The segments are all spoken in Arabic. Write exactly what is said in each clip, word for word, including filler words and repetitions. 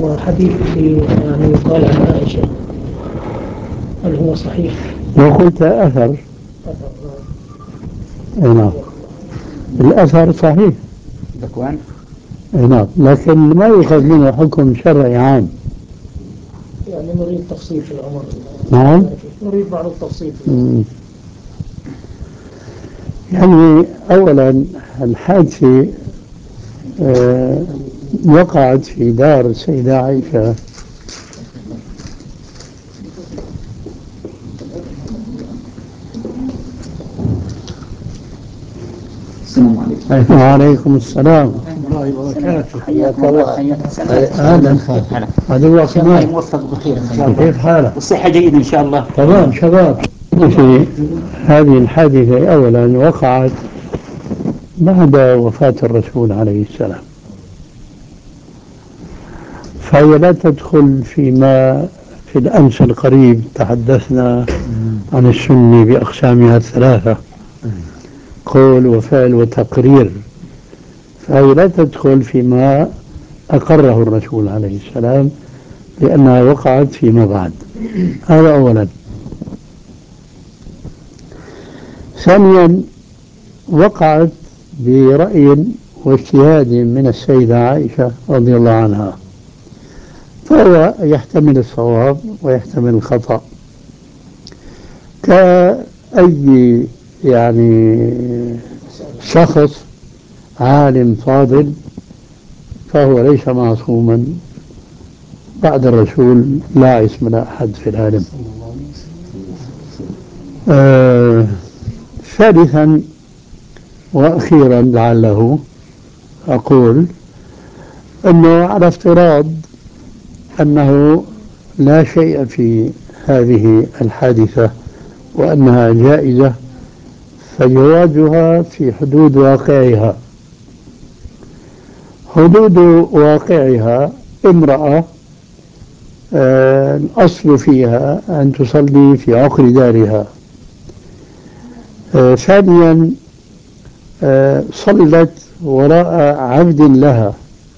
وحديث اللي يعني يقال عن عائشة هل هو صحيح؟ لو قلت أثر أثر نعم الأثر صحيح ذكوان نعم، لكن ما يؤخذ منه حكم شرعي عام. يعني نريد تفصيل في الأمر. نعم نريد بعض التفصيل في الأمر. يعني أولا الحادثة آه وقعت في دار السيدة عائشة السلام عليكم. وعليكم السلام ورحمة الله وبركاته. حياك الله. حياك أهلا. هذا هو الله موفق بخير إن شاء الله. كيف حالك؟ والصحة جيدة إن شاء الله. تمام شباب. في هذه الحادثة أولا وقعت بعد وفاة الرسول عليه السلام، فهي لا تدخل فيما في الأمس القريب تحدثنا عن السنة بأقسامها الثلاثة، قول وفعل وتقرير، فهي لا تدخل فيما أقره الرسول عليه السلام لأنها وقعت فيما بعد. هذا أولا. ثانيا وقعت برأي واجتهاد من السيدة عائشة رضي الله عنها، فهو يحتمل الصواب ويحتمل الخطأ كأي يعني شخص عالم فاضل، فهو ليس معصوما بعد الرسول، لا عصم لأحد في العالم. آه ثالثا وأخيرا لعله أقول أنه على افتراض أنه لا شيء في هذه الحادثة وأنها جائزة، فجوازها في حدود واقعها. حدود واقعها امرأة آه الأصل فيها أن تصلي في عقر دارها. آه ثانيا آه صلت وراء عبد لها،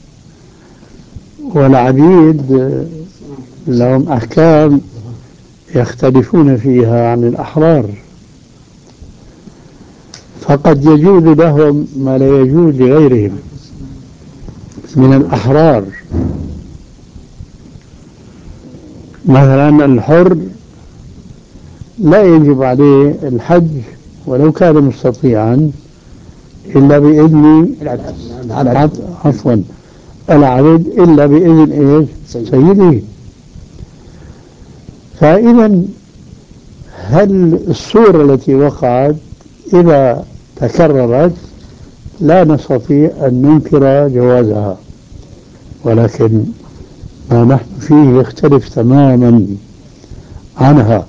والعبيد آه لهم أحكام يختلفون فيها عن الأحرار، فقد يجوز لهم ما لا يجوز لغيرهم من الأحرار. مثلا الحر لا يجب عليه الحج ولو كان مستطيعا إلا بإذن العبد، عفوا العبد إلا بإذن إيش سيده. فإذا هل الصورة التي وقعت إذا تكررت لا نستطيع أن ننكر جوازها، ولكن ما نحن فيه يختلف تماما عنها.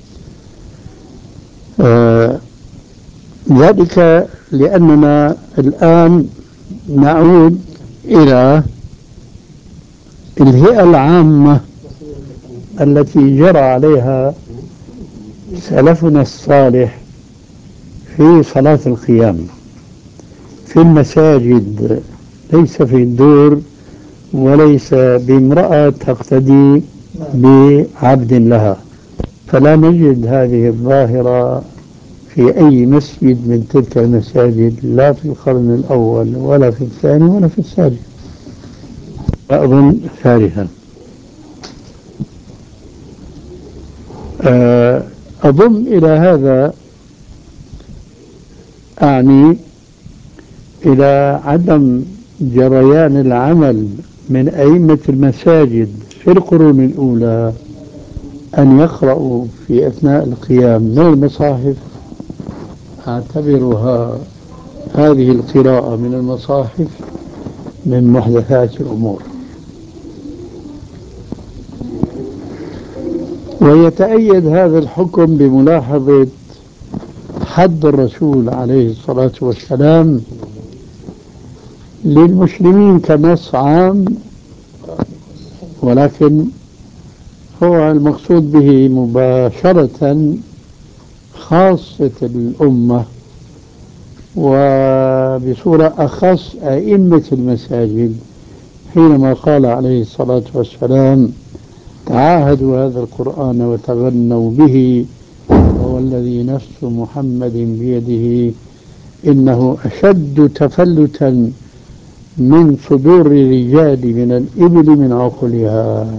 آه ذلك لأننا الآن نعود إلى الهيئة العامة التي جرى عليها سلفنا الصالح في صلاة القيام في المساجد، ليس في الدور وليس بامرأة تقتدي بعبد لها. فلا نجد هذه الظاهرة في أي مسجد من تلك المساجد، لا في القرن الأول ولا في الثاني ولا في الثالث. أظن ثالثا. أضم إلى هذا أعني إلى عدم جريان العمل من أئمة المساجد في القرون الأولى أن يقرأوا في أثناء القيام من المصاحف. أعتبرها هذه القراءة من المصاحف من محدثات الأمور. ويتأيد هذا الحكم بملاحظة حد الرسول عليه الصلاة والسلام للمسلمين كنص عام، ولكن هو المقصود به مباشرة خاصة الأمة، وبصورة أخص أئمة المساجد حينما قال عليه الصلاة والسلام تعاهدوا هذا القرآن وتغنوا به، وهو الذي نفس محمد بيده إنه أشد تفلتا من صدور الرجال من الإبل من عقلها.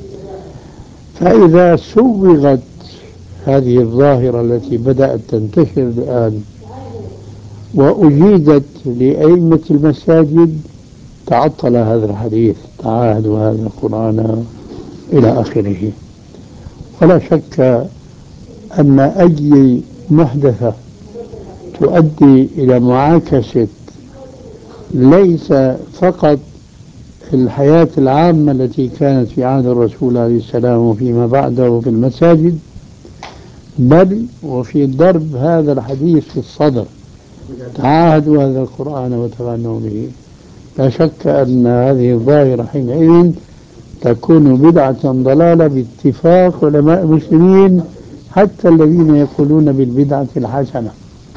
فإذا سوغت هذه الظاهرة التي بدأت تنتشر الآن وأجيدت لأئمة المساجد تعطل هذا الحديث تعاهدوا هذا القرآن إلى آخره. ولا شك أن أي محدثة تؤدي إلى معاكسة ليس فقط الحياة العامة التي كانت في عهد الرسول عليه السلام وفيما بعده في المساجد، بل وفي ضرب هذا الحديث في الصدر تعاهدوا هذا القرآن وتغنوا به. لا شك أن هذه الظاهرة حينئذ تكون بدعة ضلالة باتفاق علماء المسلمين، حتى الذين يقولون بالبدعة الحسنة،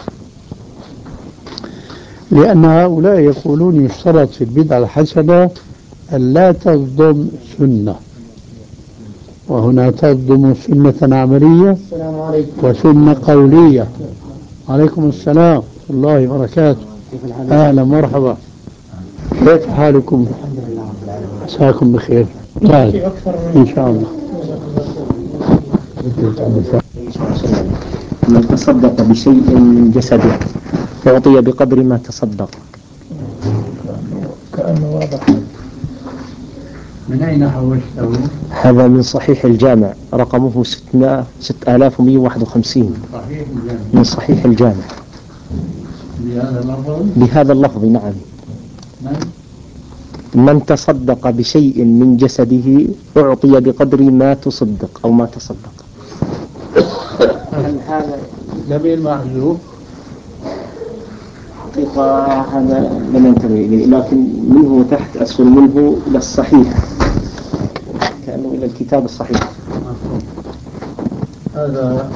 لأن هؤلاء يقولون يشترط في البدعة الحسنة أن لا تصدم سنة، وهنا تصدم سنة عملية وسنة قولية. عليكم السلام ورحمة الله وبركاته. أهلا مرحبا، كيف حالكم؟ عساكم بخير. طيب إن شاء الله. من تصدق بشيء من جسده أعطي بقدر ما تصدق. كأنه واضح. من أين حوشته؟ هذا من صحيح الجامع رقمه ستة آلاف ومئة وواحد وخمسين من صحيح الجامع بهذا اللفظ؟ بهذا اللفظ نعم. من تصدق بشيء من جسده أعطي بقدر ما تصدق أو ما تصدق. هل هذا جميل محذوف؟ حقيقة هذا لم ينتبه إليه، لكن منه تحت أسفل منه إلى الصحيح، كأنه إلى الكتاب الصحيح. هذا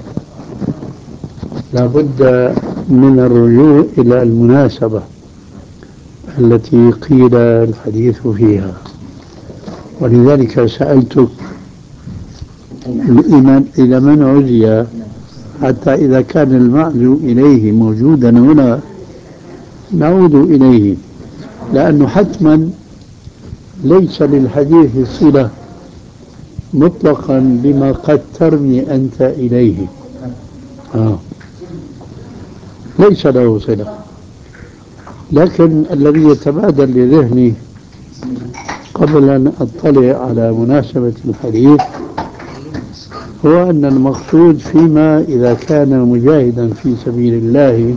لابد من الرجوع إلى المناسبة التي قيل الحديث فيها، ولذلك سألتك الإيمان إلى من عزي، حتى إذا كان المعزو إليه موجودا هنا نعود إليه، لأنه حتما ليس للحديث صلة مطلقا بما قد ترمي أنت إليه. آه. ليس له صلة، لكن الذي يتبادر لذهني قبل أن أطلع على مناسبة الحديث هو أن المقصود فيما إذا كان مجاهدا في سبيل الله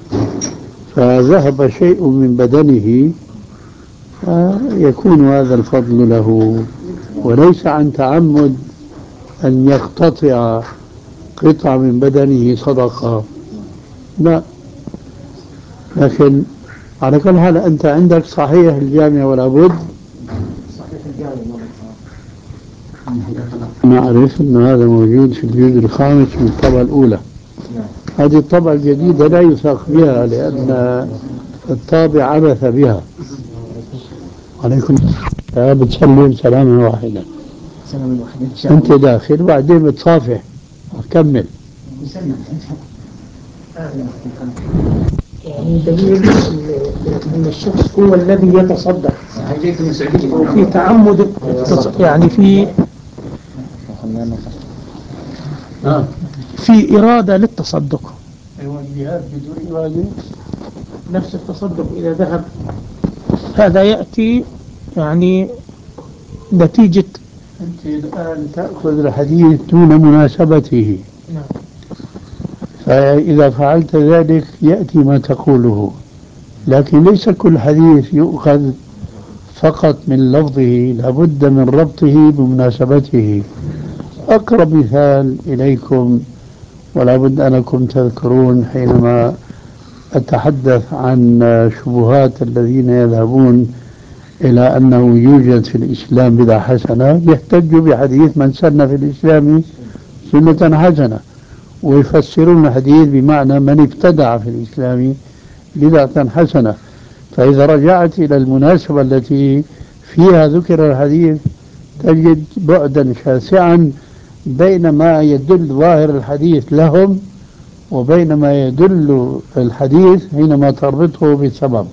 فذهب شيء من بدنه فيكون هذا الفضل له، وليس عن تعمد أن يقتطع قطع من بدنه صدقة، لا. لكن على كل حال أنت عندك صحيح الجامع ولا بد. صحيح الجامع نعرف أن هذا موجود في الجزء الخامس من الطبعة الأولى. هذه الطبعة الجديدة لا يثق بها لأن الطابع عبث بها. عليكم السلام. بتسلم سلاما واحدا. سلام واحد إن شاء الله. أنت داخل وبعدين بتصافح كمل. يعني دليل أن الشخص هو الذي يتصدق وفي تعمد يعني في في إرادة للتصدق. أيوة الجهاد بدون إرادة نفس التصدق إذا ذهب هذا يأتي يعني نتيجة. أنت الآن تأخذ الحديث دون مناسبته. نعم. فإذا فعلت ذلك يأتي ما تقوله، لكن ليس كل حديث يؤخذ فقط من لفظه، لابد من ربطه بمناسبته. أقرب مثال إليكم ولا بد أنكم تذكرون حينما أتحدث عن شبهات الذين يذهبون إلى أنه يوجد في الإسلام بدعة حسنة، يحتج بحديث من سن في الإسلام سنة حسنة، ويفسرون الحديث بمعنى من ابتدع في الإسلام بدعة حسنة. فإذا رجعت إلى المناسبة التي فيها ذكر الحديث تجد بعدا شاسعا بين ما يدل ظاهر الحديث لهم وبين ما يدل الحديث حينما تربطه بسبب.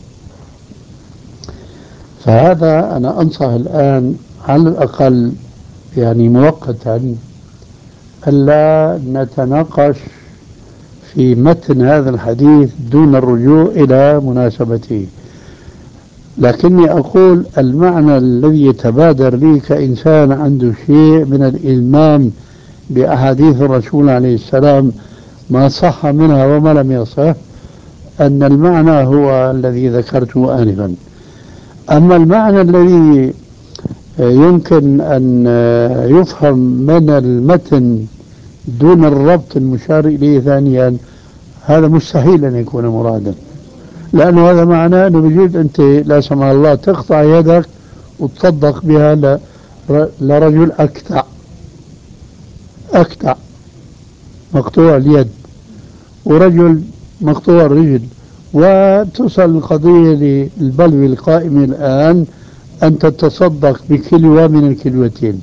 فهذا أنا أنصح الآن على الأقل يعني مؤقتا ألا نتناقش في متن هذا الحديث دون الرجوع إلى مناسبته، لكني أقول المعنى الذي يتبادر لي كإنسان عنده شيء من الإلمام بأحاديث الرسول عليه السلام ما صح منها وما لم يصح، أن المعنى هو الذي ذكرته آنفا. أما المعنى الذي يمكن أن يفهم من المتن دون الربط المشار إليه ثانيا، هذا مستحيل أن يكون مرادا، لأنه هذا معناه أنه بجوز أنت لا سمح الله تقطع يدك وتصدق بها ل- لرجل أكتع أكتع مقطوع اليد ورجل مقطوع الرجل، وتصل القضية للبلوى القائم الآن أن تتصدق بكلوة من الكلوتين.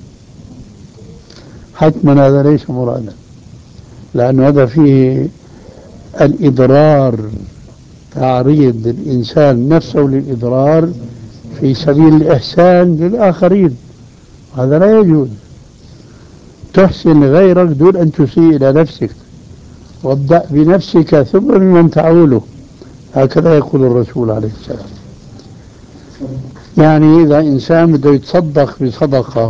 حتما هذا ليس مرادا، لأن هذا فيه الإضرار، تعريض الإنسان نفسه للإضرار في سبيل الإحسان للآخرين، هذا لا يجوز. تحسن غيرك دون أن تسيء إلى نفسك، وابدأ بنفسك ثم بمن تعوله، هكذا يقول الرسول عليه السلام. يعني إذا إنسان بده يتصدق بصدقة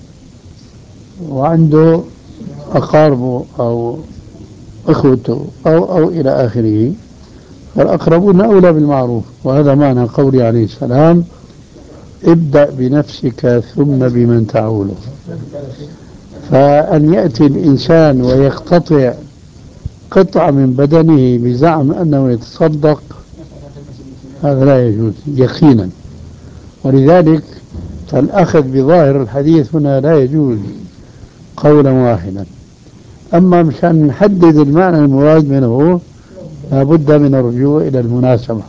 وعنده أقاربه أو أخوته أو أو إلى آخره، فالأقربون أولى بالمعروف، وهذا معنى قوله عليه السلام: ابدأ بنفسك ثم بمن تعوله. فأن يأتي الإنسان ويقتطع قطعة من بدنه بزعم أنه يتصدق، هذا لا يجوز يقينا، ولذلك فالأخذ بظاهر الحديث هنا لا يجوز قولا واحدا. أما مشان نحدد المعنى المراد منه لابد من الرجوع إلى المناسبة.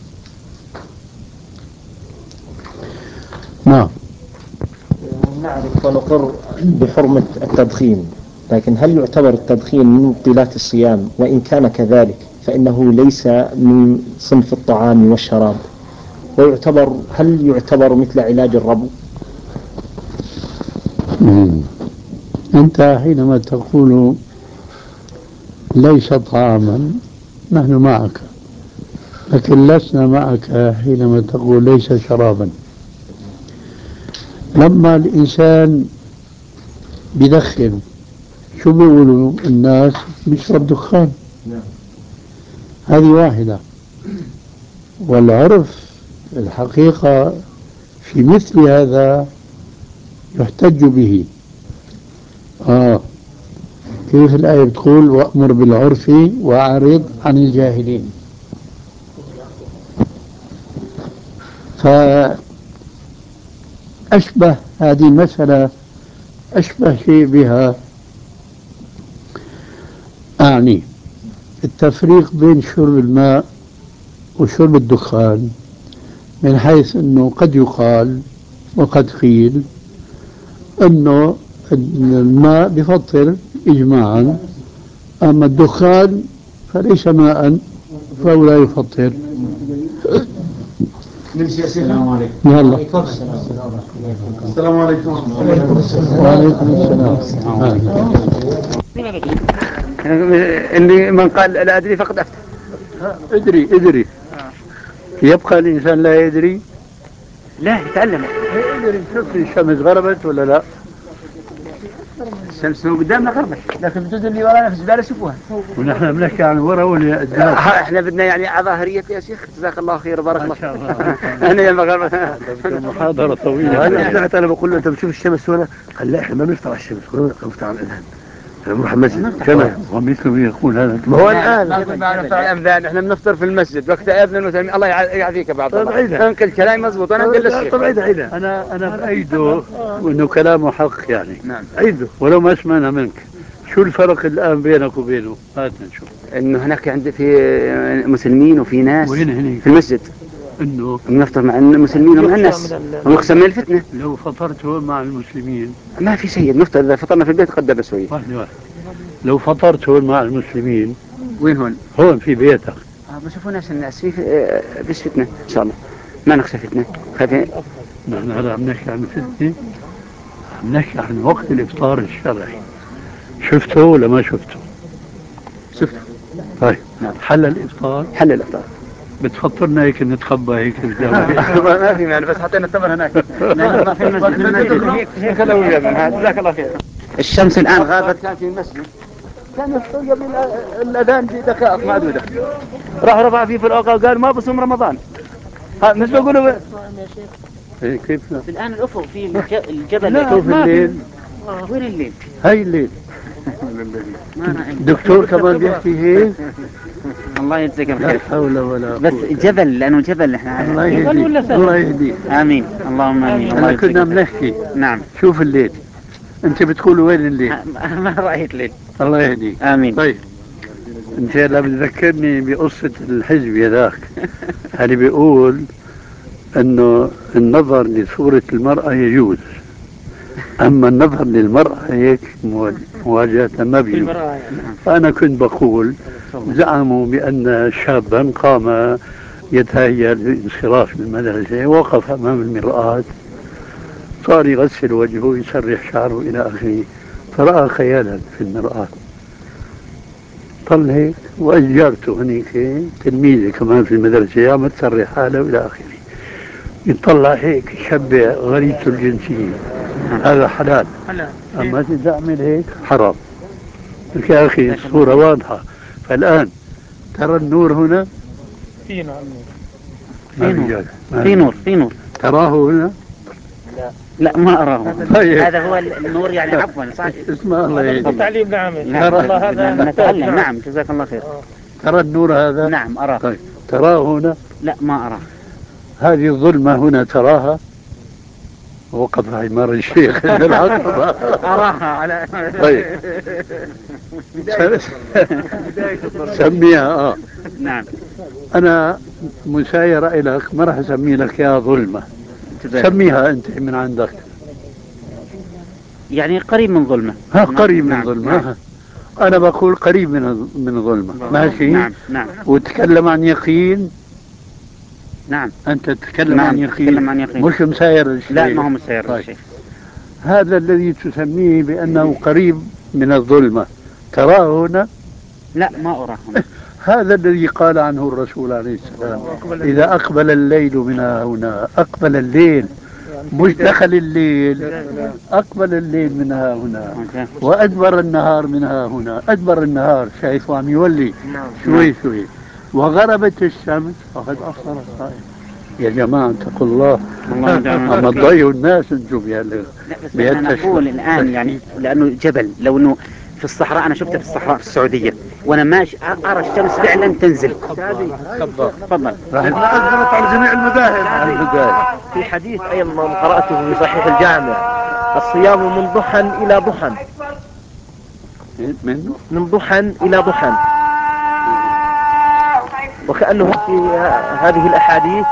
نعم. نعرف ونقر بحرمة التدخين، لكن هل يعتبر التدخين من مبطلات الصيام؟ وإن كان كذلك فإنه ليس من صنف الطعام والشراب، ويعتبر هل يعتبر مثل علاج الربو؟ مم. أنت حينما تقول ليس طعاما نحن معك، لكن لسنا معك حينما تقول ليس شرابا. لما الإنسان بيدخن شو بيقولوا الناس؟ بيشرب دخان. هذه واحدة. والعرف الحقيقة في مثل هذا يحتج به. آه كيف الآية بتقول: وأمر بالعرف وأعرض عن الجاهلين. فأشبه هذه المسألة أشبه شيء بها، أعني التفريق بين شرب الماء وشرب الدخان، من حيث أنه قد يقال وقد قيل أنه الماء بفطر إجماعا، أما الدخان فليس ماء فهو لا يفطر. السلام عليكم. يلا. السلام عليكم. وعليكم السلام. اللي من قال لا أدري فقد أفتى. ادري ادري يبقى الإنسان لا يدري؟ لا يتعلم. يدري. شوف الشمس غربت ولا لا؟ الشمس قدامنا غربت، لكن بتدل اللي ورانا في الزبالة شوفوها. ونحن بنحكي عن ورا ولا قدام؟ احنا بدنا يعني على ظاهرية يا شيخ، جزاك الله خير وبارك الله فيك. انا يا المغرب محاضرة طويلة. وانا طلعت انا بقول له انت بتشوف الشمس هنا؟ قال لا احنا ما بنفطر على الشمس، كلنا بنفطر على الاذان. انا بروح المسجد كمان. ومثله يقول هذا. ما هو الان ما بنفطر على الأذان، احنا بنفطر في المسجد وقت اذن المسلمين. الله يعافيك بعض الله. انقل كلام مضبوط وانا انقل للشيخ. طب عيد عيد انا انا بايده وانه كلامه حق يعني. نعم. عيده ولو ما سمعنا منك. شو الفرق الان بينك وبينه؟ هات نشوف. انه هناك عند في مسلمين وفي ناس وين هني؟ في المسجد انه نفطر مع المسلمين ومع الناس ونقسم من الفتنة. لو فطرت هون مع المسلمين ما في شيء، نفطر إذا فطرنا في البيت قدر بسوي. واحد واحد لو فطرت هون مع المسلمين وين هون؟ هون في بيتك آه ما شافوناش الناس في آه فيش فتنة إن شاء الله، ما نخشى فتنة خايفين. نحن هلا عم نحكي عن فتنة، عم نحكي عن وقت الإفطار الشرعي. شفته ولا ما شفته؟ شفت. طيب نعم. حل الإفطار، حل الإفطار. بتفطرنا هيك نتخبى هيك بالزاوية. ما في معنى، بس حطينا التمر هناك. لا ما في المسجد. هيك هيك لو جزاك الله خير. الشمس الآن غابت. كان في المسجد كان يفطر قبل الأذان بدقائق معدودة، راح رفع فيه في الأوقات وقال ما بصوم رمضان. ها مش بقولوا إيه كيف لا؟ الآن الأفق في الج- الجبل. لا شوف الليل، آه وين الليل؟ هاي الليل. ما أنا عندي. دكتور كمان بيحكي هيك. الله يجزاك لا الخير. حول ولا بس قوة. جبل، لأنه جبل احنا. الله يهديك الله يهديك. آمين اللهم آمين. الله أنا يجزاك كنا الخير. بنحكي نعم. شوف الليل، أنت بتقول وين الليل؟ ما ما رأيت ليل. الله يهديك. آمين. طيب أنت هلا بتذكرني بقصة الحزب ذاك اللي بيقول أنه النظر لصورة المرأة يجوز، أما النظر للمرأة هيك مواجهة ما بيجوز. فأنا كنت بقول زعموا بأن شابا قام يتهيأ للانصراف من المدرسة، وقف أمام المرآة، صار يغسل وجهه ويسرح شعره إلى آخره، فرأى خيالا في المرآة، طل هيك وأجرته هنيك تلميذة كمان في المدرسة عم تسرح حاله إلى آخره، يطلع هيك يشبع غريزته الجنسية، هذا حلال. أما إذا تعمل هيك حرام. يا أخي الصورة واضحة. فالآن ترى النور هنا؟ في نعم. في نور. في نور في نور. تراه هنا؟ لا ما أراه. طيب. هذا هو النور يعني. عفوا صح. اسمع الله يهديك. التعليم نعم. نعم. والله هذا نتعلم. نعم جزاك الله خير. ترى النور هذا؟ نعم أراه. طيب تراه هنا؟ لا ما أراه. هذه الظلمة هنا تراها؟ وقف حمار الشيخ أراها على. طيب سميها اه. نعم. انا مسايرة لك، ما راح اسمي لك يا ظلمة، سميها انت من عندك. يعني قريب من ظلمة. ها قريب من نعم. ظلمة. نعم. انا بقول قريب من من ظلمة. ماشي. نعم. نعم. وتكلم عن يقين. نعم. انت تتكلم نعم. عن يقين. تتكلم عن يقين. مش مساير الشيء. لا ما هو مسير طيب. الشيء. هذا الذي تسميه بأنه قريب من الظلمة تراه هنا؟ لا ما أراه هنا. هذا الذي قال عنه الرسول عليه السلام إذا أقبل الليل من هنا، أقبل الليل مش دخل الليل، أقبل الليل من هنا وأدبر النهار من هنا، أدبر النهار شايف عم يولي شوي شوي، وغربت الشمس فقد أفطر الصائم. يا جماعة اتقوا الله، أما تضيعوا الناس انتم بهال. لا بس أنا نقول الآن يعني لأنه جبل، لو أنه في الصحراء، أنا شفته في الصحراء في السعودية وأنا ماشي أرى الشمس فعلا تنزل. تفضل. راح أثبت على جميع المذاهب. على المذاهب. في حديث أيضا قرأته في صحيح الجامع: الصيام من ضحى إلى ضحى. من من ضحى إلى ضحى. وكأنه في هذه الأحاديث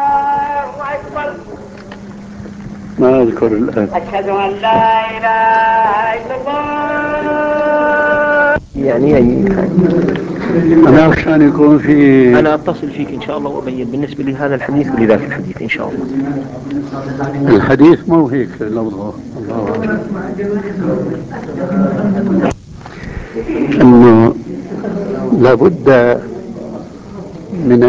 ما أذكر الآن. أشهد أن لا إله إلا الله. يعني يعني أنا أخشى أن يكون في. أنا أتصل فيك إن شاء الله وأبين بالنسبة لهذا الحديث ولذاك الحديث إن شاء الله. الحديث مو هيك لفظه. الله أعلم. أنه لابد من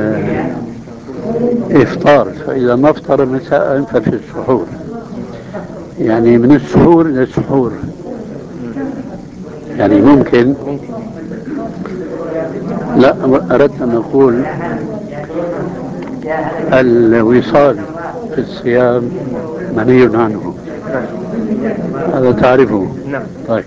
الإفطار، فإذا ما افطر مساء ففي السحور، يعني من السحور إلى السحور. يعني ممكن، لا أردت أن أقول الوصال في الصيام منهي عنه، هذا تعرفه. نعم. طيب.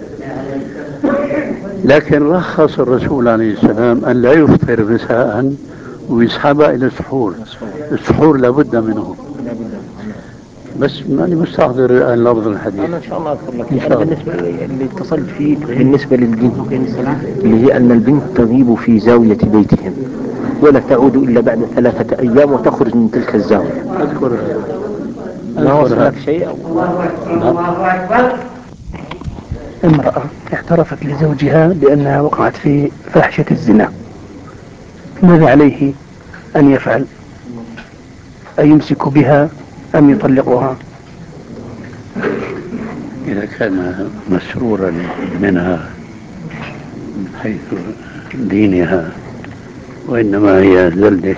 لكن رخص الرسول عليه السلام أن لا يفطر مساء ويسحبها إلى السحور. السحور لابد منه. بس ماني مستحضر الآن لفظ الحديث. أنا إن شاء الله أذكر لك. إن شاء الله. بالنسبة اللي اتصلت فيه بالنسبة للبنت، اللي هي أن البنت تغيب في زاوية بيتهم ولا تعود إلا بعد ثلاثة أيام وتخرج من تلك الزاوية. أذكر ما وصل لك شيء أو امرأة اعترفت لزوجها بأنها وقعت في فاحشة الزنا، ماذا عليه أن يفعل؟ أيمسك بها أم يطلقها؟ إذا كان مسرورا منها من حيث دينها وإنما هي زلة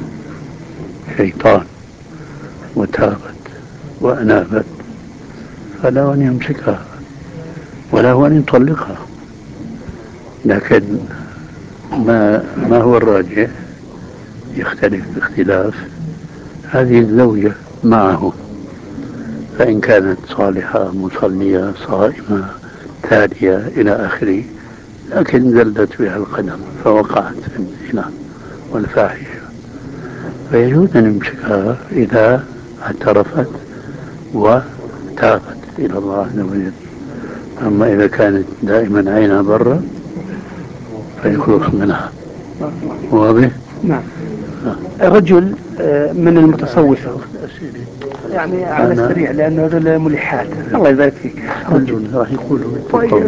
شيطان وتابت وأنابت فلا أن يمسكها ولا أن يطلقها، لكن ما ما هو الراجح يختلف باختلاف هذه الزوجة معه، فإن كانت صالحة مصلية صائمة تالية إلى آخره، لكن زلت بها القدم فوقعت في الزنا والفاحشة، فيجوز أن يمسكها إذا اعترفت وتابت إلى الله عز وجل. أما إذا كانت دائما عينها برا فيخلص منها. واضح؟ نعم. رجل من المتصوفة يعني على السريع لأنه هذا ملحات. الله يبارك فيك. رجل راح يقولوا طيب.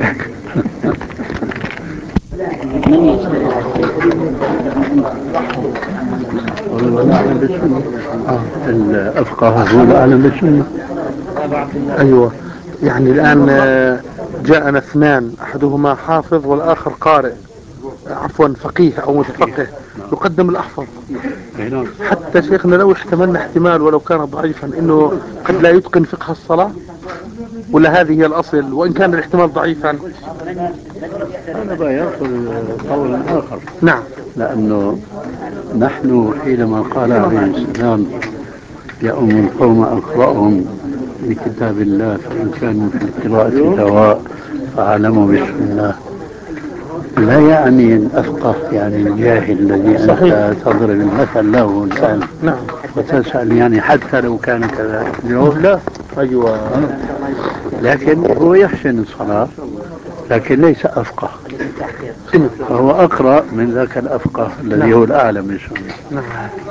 الأفقه هو الأعلم بالسنة. أيوة، يعني الآن جاءنا اثنان، أحدهما حافظ والآخر قارئ، عفوا فقيه أو متفقه، يقدم الأحفظ. حتى شيخنا لو احتملنا احتمال ولو كان ضعيفا إنه قد لا يتقن فقه الصلاة، ولا هذه هي الأصل وإن كان الاحتمال ضعيفا؟ هذا بقى يأخذ قول آخر. نعم. لأنه نحن حينما قال عليه السلام يؤم القوم أقرأهم لكتاب الله فإن كانوا في القراءة سواء فعلموا بالسنة، لا يعني الأفقه يعني الجاهل الذي أنت تضرب المثل له الآن. نعم. وتسأل يعني حتى لو كان كذلك الجواب لا. أيوة. لكن هو يحسن الصلاة لكن ليس أفقه، فهو أقرأ من ذاك الأفقه الذي هو الأعلم بالسنة. نعم.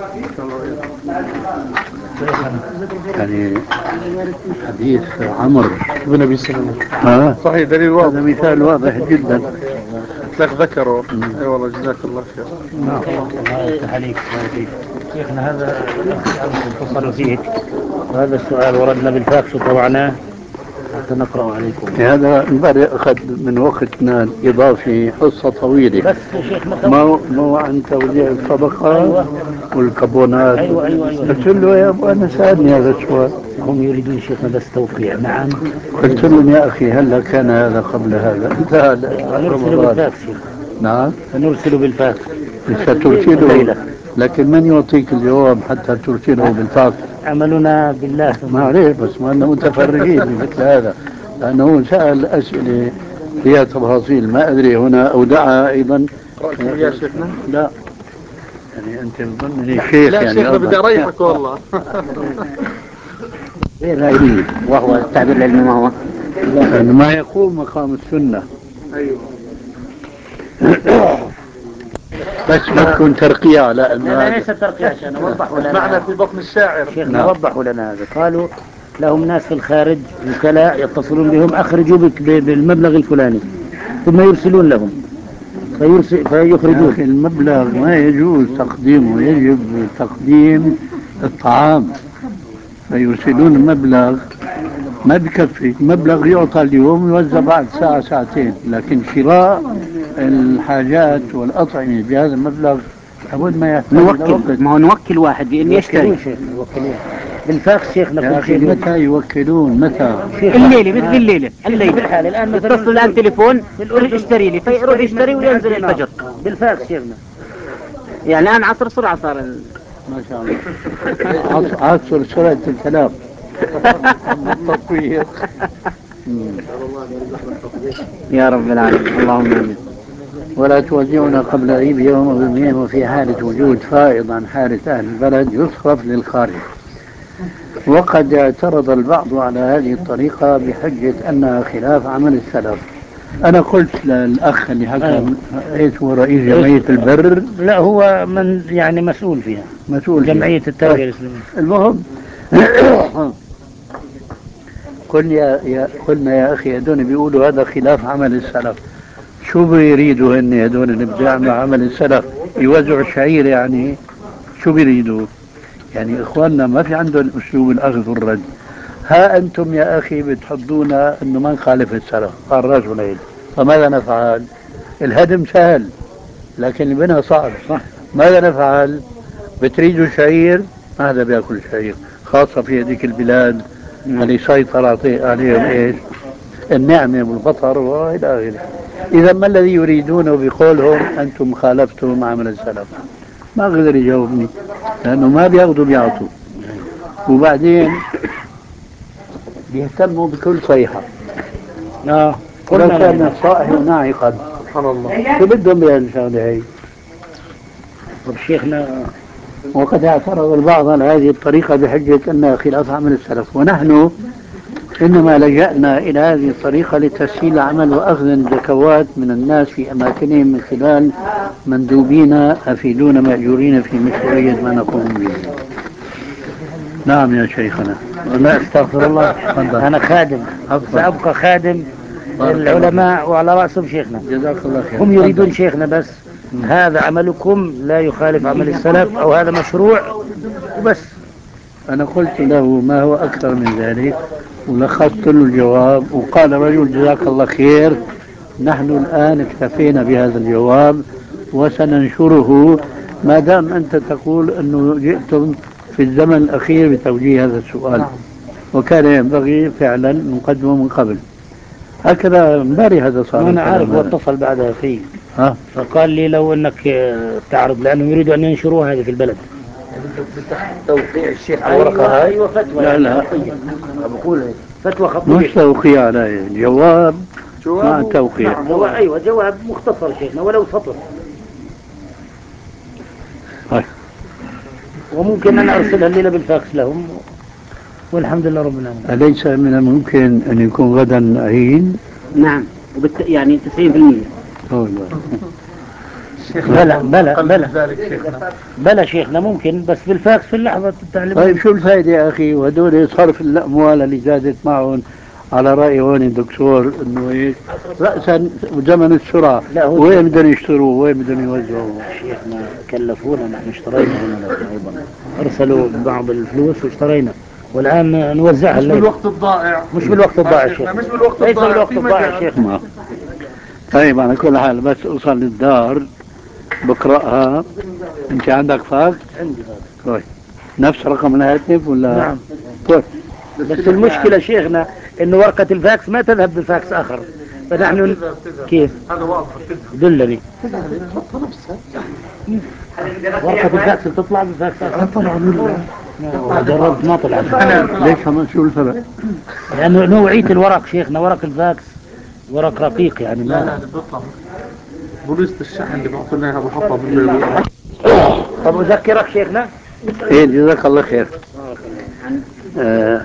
يعني حديث عمرو بن أبي سلمة ها صحيح، دليل واضح. هذا مثال واضح جدا لك ذكره. اي والله جزاك الله خير. نعم. الله يفتح عليك. شيخنا هذا اتصلوا فيك وهذا السؤال وردنا بالفاكس وطبعناه حتى نقرأ عليكم. هذا امبارح أخذ من وقتنا الإضافي حصة طويلة. بس شيخنا ما ما عن توزيع الصدقة. أيوة. والكابونات. أيوة أيوة أيوة. قلت له يا أبو أنا سألني هذا السؤال. هم يريدون شيخنا بس توقيع. نعم. قلت لهم يا أخي هلا كان هذا قبل هذا انتهى نرسل بالفاكس شيخنا. نعم. نرسل بالفاكس. سترسله لكن من يعطيك الجواب حتى ترسله بالفاكس؟ عملنا بالله. ما عليه بس ما أنه متفرغين مثل هذا، لأنه سأل أسئلة فيها تفاصيل ما أدري هنا أودعها أيضا. رأيكم يا شيخنا؟ لا يعني أنت تظنني شيخ. لا يعني شيخنا بدي أريحك والله. وهو التعبير العلمي ما هو؟ لأنه ما يقوم مقام السنة. أيوه. بس ما تكون ترقية. لا لا ليس ترقية عشان وضحوا لنا. معنى في بطن الشاعر. شيخنا وضحوا لنا هذا. قالوا لهم ناس في الخارج وكلاء يتصلون بهم أخرجوا بك بالمبلغ الفلاني ثم يرسلون لهم فيرسل فيخرجون. المبلغ ما يجوز تقديمه، يجب تقديم الطعام، فيرسلون المبلغ ما بكفي. مبلغ يعطى اليوم يوزع بعد ساعة ساعتين، لكن شراء الحاجات والأطعمة بهذا المبلغ لابد ما يحتاج نوكل. ما هو نوكل واحد بأن يشتري بالفاكس. شيخنا يا أخي متى يوكلون؟ متى؟ الليلة مثل الليلة الليلة بالحال الآن مثلا يتصل الآن تليفون يقول اشتري لي فيروح يشتري وينزل الفجر بالفاكس. شيخنا يعني الآن عصر سرعة صار. ما شاء الله. عصر سرعة الكلام. التطوير. يا رب العالمين اللهم آمين. ولا توزعنا قبل عيد يوم أو يومين، وفي حالة وجود فائض عن حالة أهل البلد يصرف للخارج. وقد اعترض البعض على هذه الطريقة بحجة أنها خلاف عمل السلف، أنا قلت للأخ اللي حكى أيوة. إيش هو رئيس جمعية البر، لا هو من يعني مسؤول فيها، مسؤول جمعية فيها. التوعية طيب. الإسلامية. المهم قلنا يا, يا قلنا يا أخي هذول بيقولوا هذا خلاف عمل السلف. شو بيريدوا هن هذول اللي بيعملوا عمل السلف؟ يوزعوا الشعير يعني؟ شو بيريدوا؟ يعني إخواننا ما في عندهم أسلوب الأخذ والرد. ها أنتم يا أخي بتحضونا أنه ما نخالف السلف، قال رجلين، فماذا نفعل؟ الهدم سهل لكن البناء صعب. صح. ماذا نفعل؟ بتريدوا شعير؟ هذا بياكل شعير، خاصة في هذيك البلاد اللي سيطر عليهم ايش؟ النعمة والبطر والى اخره. إذا ما الذي يريدونه بقولهم أنتم خالفتم عمل السلف؟ ما قدر يجاوبني لأنه ما بياخذوا بيعطوا، وبعدين بيهتموا بكل صيحة. اه لو كان صائح وناعقا سبحان الله. شو بدهم بهالشغلة هي؟ طب شيخنا، وقد اعترض البعض على هذه الطريقة بحجة أنها خلاف عمل السلف، ونحن إنما لجأنا إلى هذه الطريقة لتسهيل العمل وأخذ الزكوات من الناس في أماكنهم من خلال مندوبين أفيدون مأجورين في مشروعية ما نقوم به. نعم يا شيخنا. لا استغفر الله، أنا خادم، سأبقى خادم العلماء وعلى رأسهم شيخنا. جزاك الله خير. هم يريدون شيخنا بس هذا عملكم لا يخالف عمل السلف أو هذا مشروع وبس. أنا قلت له ما هو أكثر من ذلك ولخصت له الجواب، وقال رجل جزاك الله خير، نحن الآن اكتفينا بهذا الجواب وسننشره ما دام أنت تقول أنه جئتم في الزمن الأخير بتوجيه هذا السؤال، وكان ينبغي فعلا نقدمه من قبل. هكذا امبارح هذا صار. أنا عارف، واتصل بعدها في ها، فقال لي لو أنك تعرض لأنهم يريدوا أن ينشروها هذه في البلد. توقيع الشيخ على الورقة هاي. أيوة فتوى. لا لا بقول فتوى خطية. مش توقيع عليه، جواب مع توقيع. جواب. أيوة جواب مختصر شيخنا ولو سطر. هاي. وممكن أن أرسلها الليلة بالفاكس لهم والحمد لله رب العالمين. أليس من الممكن أن يكون غدا عيد؟ نعم وبالت... يعني تسعين بالمئة. بلى بلى بلى بلى شيخنا ممكن بس بالفاكس في اللحظة التعليم. طيب شو الفائدة يا أخي؟ وهدول صرف الأموال اللي زادت معهم على رأي هون الدكتور إنه إيه رأسا زمن السرعة، وين بدهم يشتروا وين بدهم يوزعوا؟ شيخنا كلفونا، نحن اشترينا هنا أيضا، أرسلوا بعض الفلوس واشترينا والآن نوزعها. مش بالوقت الضائع، مش بالوقت الضائع شيخنا، مش بالوقت ليس الضائع، بالوقت الضائع شيخنا. طيب على كل حال بس أوصل للدار بقرأها. أنت عندك فاكس؟ عندي فاكس. طيب نفس رقم الهاتف ولا؟ نعم. طيب بس المشكلة شيخنا إنه ورقة الفاكس ما تذهب بفاكس آخر، فنحن كيف؟ هذا واضح. دلني ورقة الفاكس بتطلع بفاكس آخر؟ طبعا جربت ما طلعت. ليش كمان شو الفرق؟ لأنه نوعية الورق شيخنا، ورق الفاكس ورق رقيق يعني. لا لا بتطلع بوليسة الشحن اللي بعطوا لنا بحطها بالبيت. طب أذكرك شيخنا؟ إيه جزاك الله خير. آه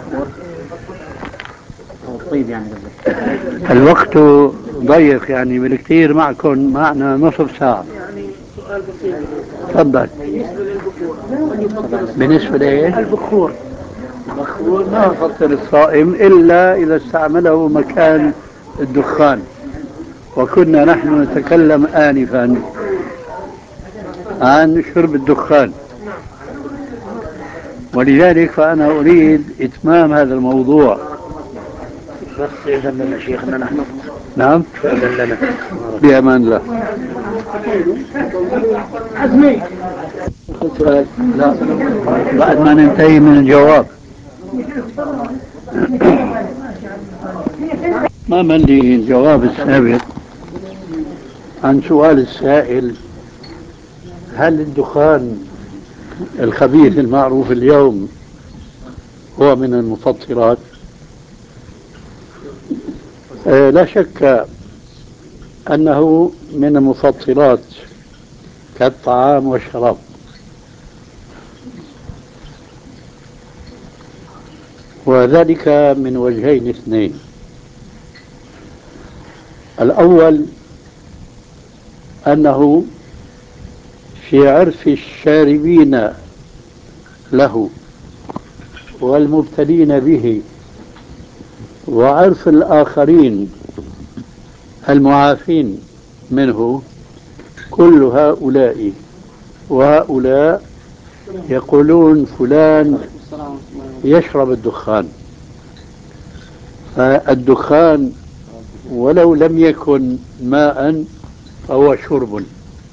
طيب يعني الوقت ضيق يعني بالكثير معكم، معنا نصف ساعة. يعني سؤال بسيط. تفضل. بالنسبة للبخور، بالنسبة لإيه؟ البخور البخور ما يفطر الصائم إلا إذا استعمله مكان الدخان، وكنا نحن نتكلم آنفا عن شرب الدخان، ولذلك فأنا أريد إتمام هذا الموضوع. بس إذن لنا شيخنا نحن. نعم إذن لنا بأمان الله. عزمي سؤال؟ لا بعد ما ننتهي من الجواب. ما من لي الجواب السابق عن سؤال السائل: هل الدخان الخبيث المعروف اليوم هو من المفطرات؟ آه لا شك أنه من المفطرات كالطعام والشراب، وذلك من وجهين اثنين. الأول أنه في عرف الشاربين له والمبتلين به وعرف الآخرين المعافين منه، كل هؤلاء وهؤلاء يقولون فلان يشرب الدخان. فالدخان ولو لم يكن ماء فهو شرب،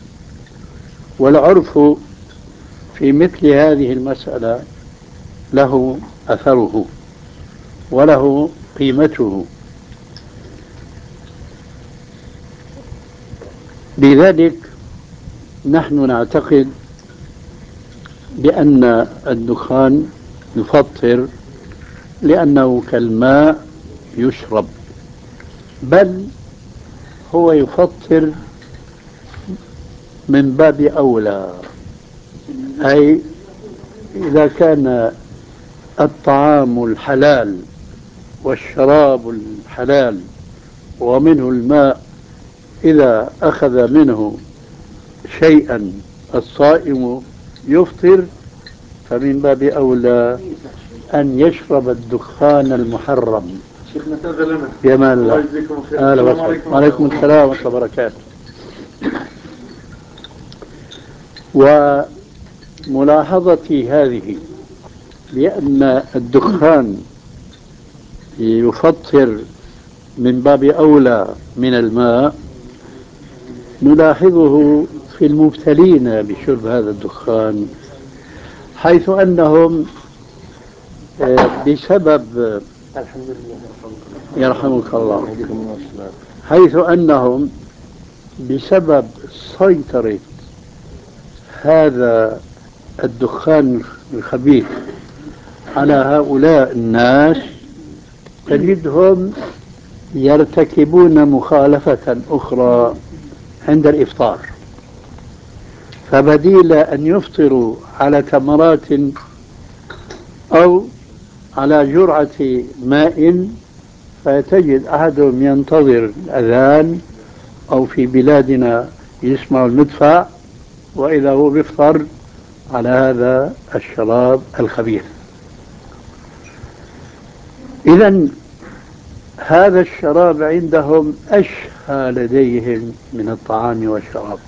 والعرف في مثل هذه المسألة له أثره وله قيمته. لذلك نحن نعتقد بأن الدخان يفطر لأنه كالماء يشرب، بل هو يفطر من باب أولى. أي إذا كان الطعام الحلال والشراب الحلال ومنه الماء، إذا أخذ منه شيئا الصائم يفطر، فمن باب أولى أن يشرب الدخان المحرم. شيخنا تغلنا بأمان الله. أهلا وسهلا. وعليكم السلام ورحمة الله وبركاته. وملاحظتي هذه بأن الدخان يفطر من باب أولى من الماء نلاحظه في المبتلين بشرب هذا الدخان، حيث أنهم بسبب يرحمك الله حيث أنهم بسبب سيطرة هذا الدخان الخبيث على هؤلاء الناس تجدهم يرتكبون مخالفة أخرى عند الإفطار، فبديل أن يفطروا على تمرات أو على جرعة ماء، فتجد أحدهم ينتظر الأذان، أو في بلادنا يسمع المدفع، وإذا هو بيفطر على هذا الشراب الخبيث. إذن هذا الشراب عندهم أشهى لديهم من الطعام والشراب،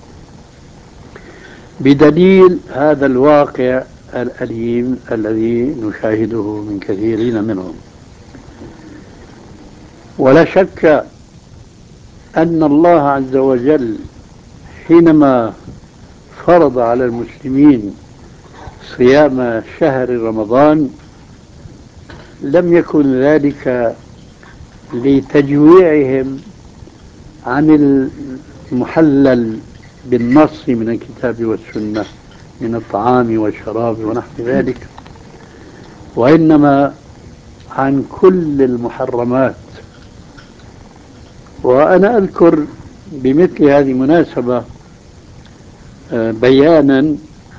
بدليل هذا الواقع الأليم الذي نشاهده من كثيرين منهم. ولا شك أن الله عز وجل حينما فرض على المسلمين صيام شهر رمضان لم يكن ذلك لتجويعهم عن المحلل بالنص من الكتاب والسنة من الطعام والشراب ونحو ذلك، وإنما عن كل المحرمات. وأنا أذكر بمثل هذه المناسبة بيانا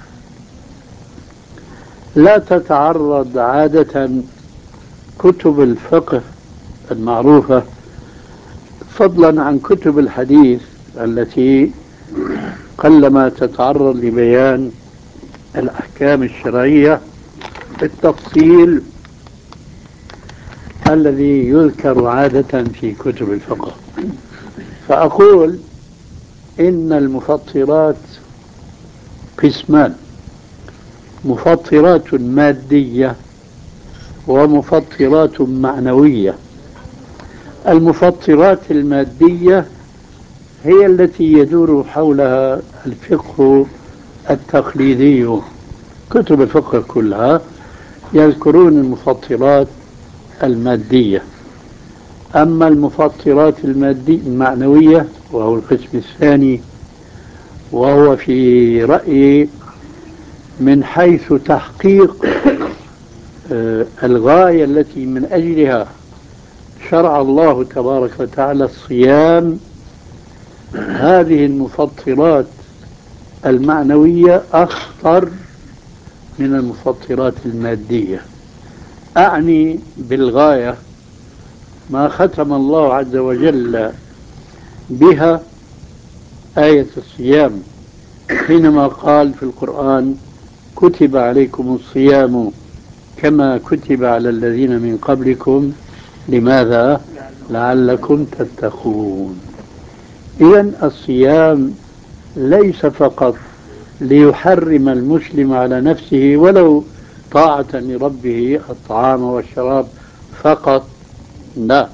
لا تتعرض عادة كتب الفقه المعروفة، فضلا عن كتب الحديث التي قلما تتعرض لبيان الأحكام الشرعية بالتفصيل الذي يذكر عادة في كتب الفقه. فأقول إن المفطرات قسمان: مفطرات مادية ومفطرات معنوية. المفطرات المادية هي التي يدور حولها الفقه التقليدي، كتب الفقه كلها يذكرون المفطرات المادية. أما المفطرات المادية المعنوية وهو القسم الثاني، وهو في رأيي من حيث تحقيق الغاية التي من أجلها شرع الله تبارك وتعالى الصيام، هذه المفطرات المعنوية أخطر من المفطرات المادية. أعني بالغاية ما ختم الله عز وجل بها آية الصيام حينما قال في القرآن كتب عليكم الصيام كما كتب على الذين من قبلكم لماذا؟ لعلكم تتقون. إذن الصيام ليس فقط ليحرم المسلم على نفسه ولو طاعة لربه الطعام والشراب فقط، لا،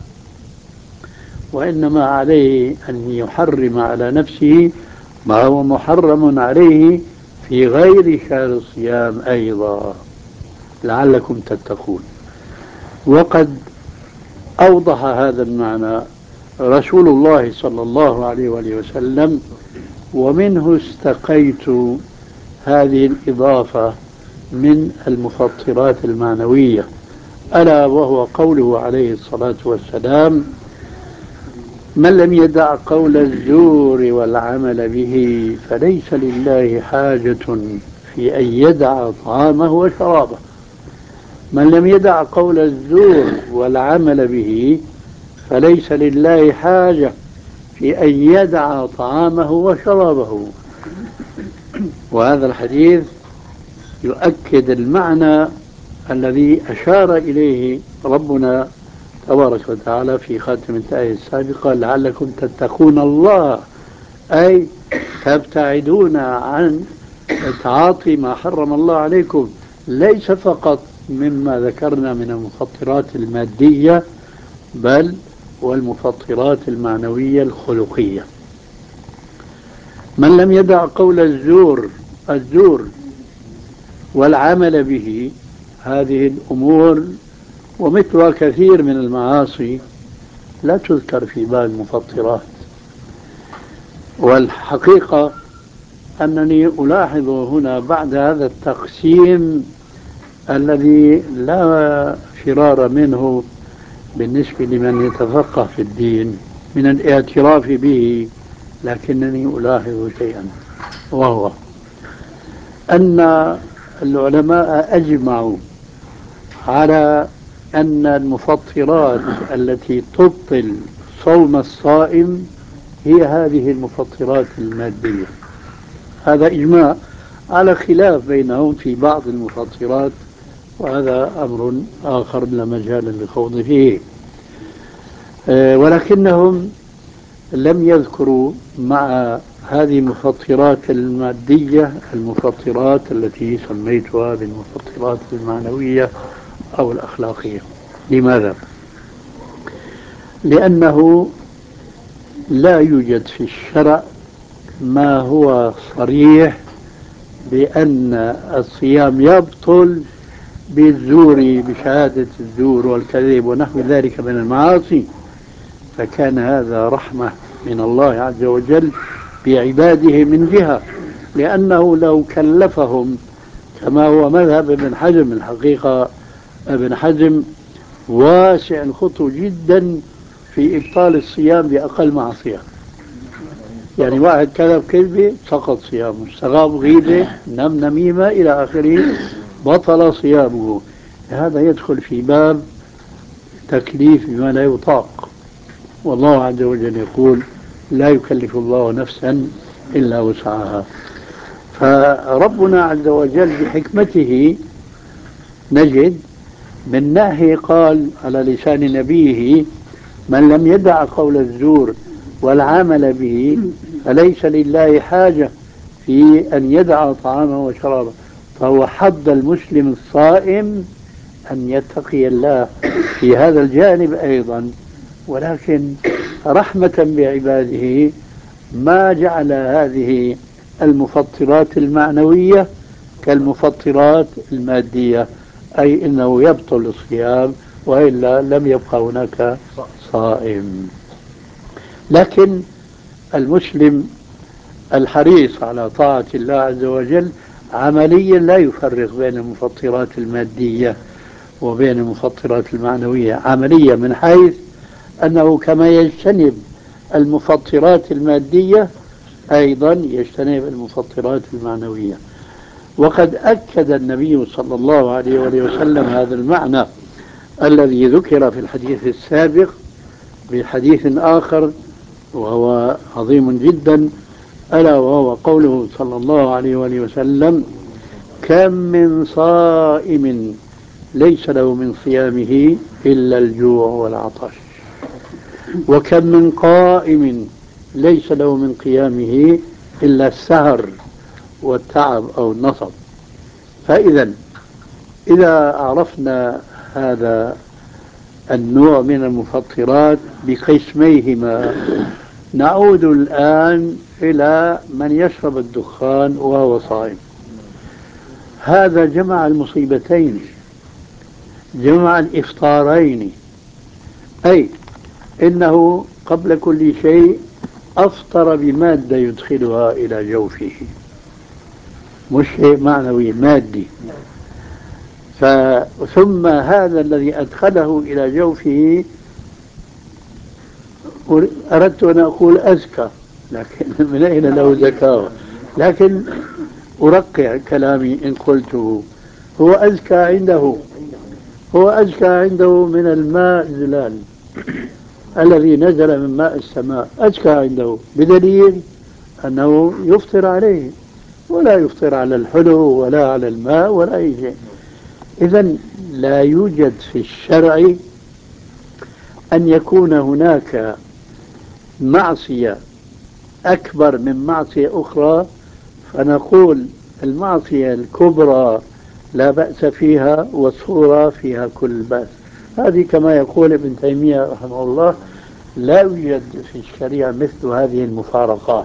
وإنما عليه أن يحرم على نفسه ما هو محرم عليه في غير شهر الصيام أيضا لعلكم تتقون. وقد أوضح هذا المعنى رسول الله صلى الله عليه وآله وسلم، ومنه استقيت هذه الإضافة من المفطرات المعنوية، ألا وهو قوله عليه الصلاة والسلام من لم يدع قول الزور والعمل به فليس لله حاجة في أن يدع طعامه وشرابه. من لم يدع قول الزور والعمل به فليس لله حاجة في أن يدع طعامه وشرابه. وهذا الحديث يؤكد المعنى الذي أشار إليه ربنا تبارك وتعالى في خاتم الآية السابقة لعلكم تتقون الله، أي تبتعدون عن تعاطي ما حرم الله عليكم، ليس فقط مما ذكرنا من المفطرات المادية بل والمفطرات المعنوية الخلقية. من لم يدع قول الزور الزور والعمل به، هذه الأمور ومثلها كثير من المعاصي لا تذكر في باب المفطرات. والحقيقة أنني ألاحظ هنا بعد هذا التقسيم الذي لا فرار منه بالنسبة لمن يتفقه في الدين من الاعتراف به، لكنني ألاحظ شيئا، وهو أن العلماء أجمعوا على أن المفطرات التي تبطل صوم الصائم هي هذه المفطرات المادية. هذا إجماع، على خلاف بينهم في بعض المفطرات، وهذا أمر آخر لا مجال للخوض فيه. ولكنهم لم يذكروا مع هذه المفطرات المادية المفطرات التي سميتها بالمفطرات المعنوية أو الأخلاقية. لماذا؟ لأنه لا يوجد في الشرع ما هو صريح بأن الصيام يبطل بالزور، بشهادة الزور والكذب ونحو ذلك من المعاصي. فكان هذا رحمة من الله عز وجل بعباده من جهة، لأنه لو كلفهم كما هو مذهب ابن حزم، الحقيقة ابن حزم واسع الخطو جدا في إبطال الصيام بأقل معصية. يعني واحد كذب كذبة سقط صيامه، استغاب غيبة، نم نميمة إلى آخره، بطل صيامه. هذا يدخل في باب تكليف بما لا يطاق، والله عز وجل يقول لا يكلف الله نفسا إلا وسعها. فربنا عز وجل بحكمته نجد من ناحية قال على لسان نبيه من لم يدع قول الزور والعمل به فليس لله حاجة في أن يدع طعامه وشرابه، فهو حض المسلم الصائم أن يتقي الله في هذا الجانب أيضا. ولكن رحمة بعباده ما جعل هذه المفطرات المعنوية كالمفطرات المادية، أي إنه يبطل الصيام وإلا لم يبقى هناك صائم. لكن المسلم الحريص على طاعة الله عز وجل عمليا لا يفرق بين المفطرات المادية وبين المفطرات المعنوية عمليا، من حيث أنه كما يجتنب المفطرات المادية أيضا يجتنب المفطرات المعنوية. وقد أكد النبي صلى الله عليه وسلم هذا المعنى الذي ذكر في الحديث السابق بحديث آخر وهو عظيم جدا، ألا وهو قوله صلى الله عليه وآله وسلم: كم من صائم ليس له من صيامه إلا الجوع والعطش، وكم من قائم ليس له من قيامه إلا السهر والتعب أو النصب. فإذا إذا عرفنا هذا النوع من المفطرات بقسميهما، نعود الآن إلى من يشرب الدخان وهو صائم. هذا جمع المصيبتين، جمع الإفطارين، أي إنه قبل كل شيء أفطر بمادة يدخلها إلى جوفه، مش شيء معنوي مادي. ثم هذا الذي أدخله إلى جوفه أردت أن أقول أزكى، لكن من أين له زكاة؟ لكن أرقع كلامي إن قلته هو أزكى عنده، هو أزكى عنده من الماء الزلال الذي نزل من ماء السماء، أزكى عنده، بدليل أنه يفطر عليه ولا يفطر على الحلو ولا على الماء ولا أي شيء. إذن لا يوجد في الشرع أن يكون هناك معصية أكبر من معصية أخرى فنقول المعصية الكبرى لا بأس فيها والصورة فيها كل بأس. هذه كما يقول ابن تيمية رحمه الله: لا يوجد في الشريعة مثل هذه المفارقات.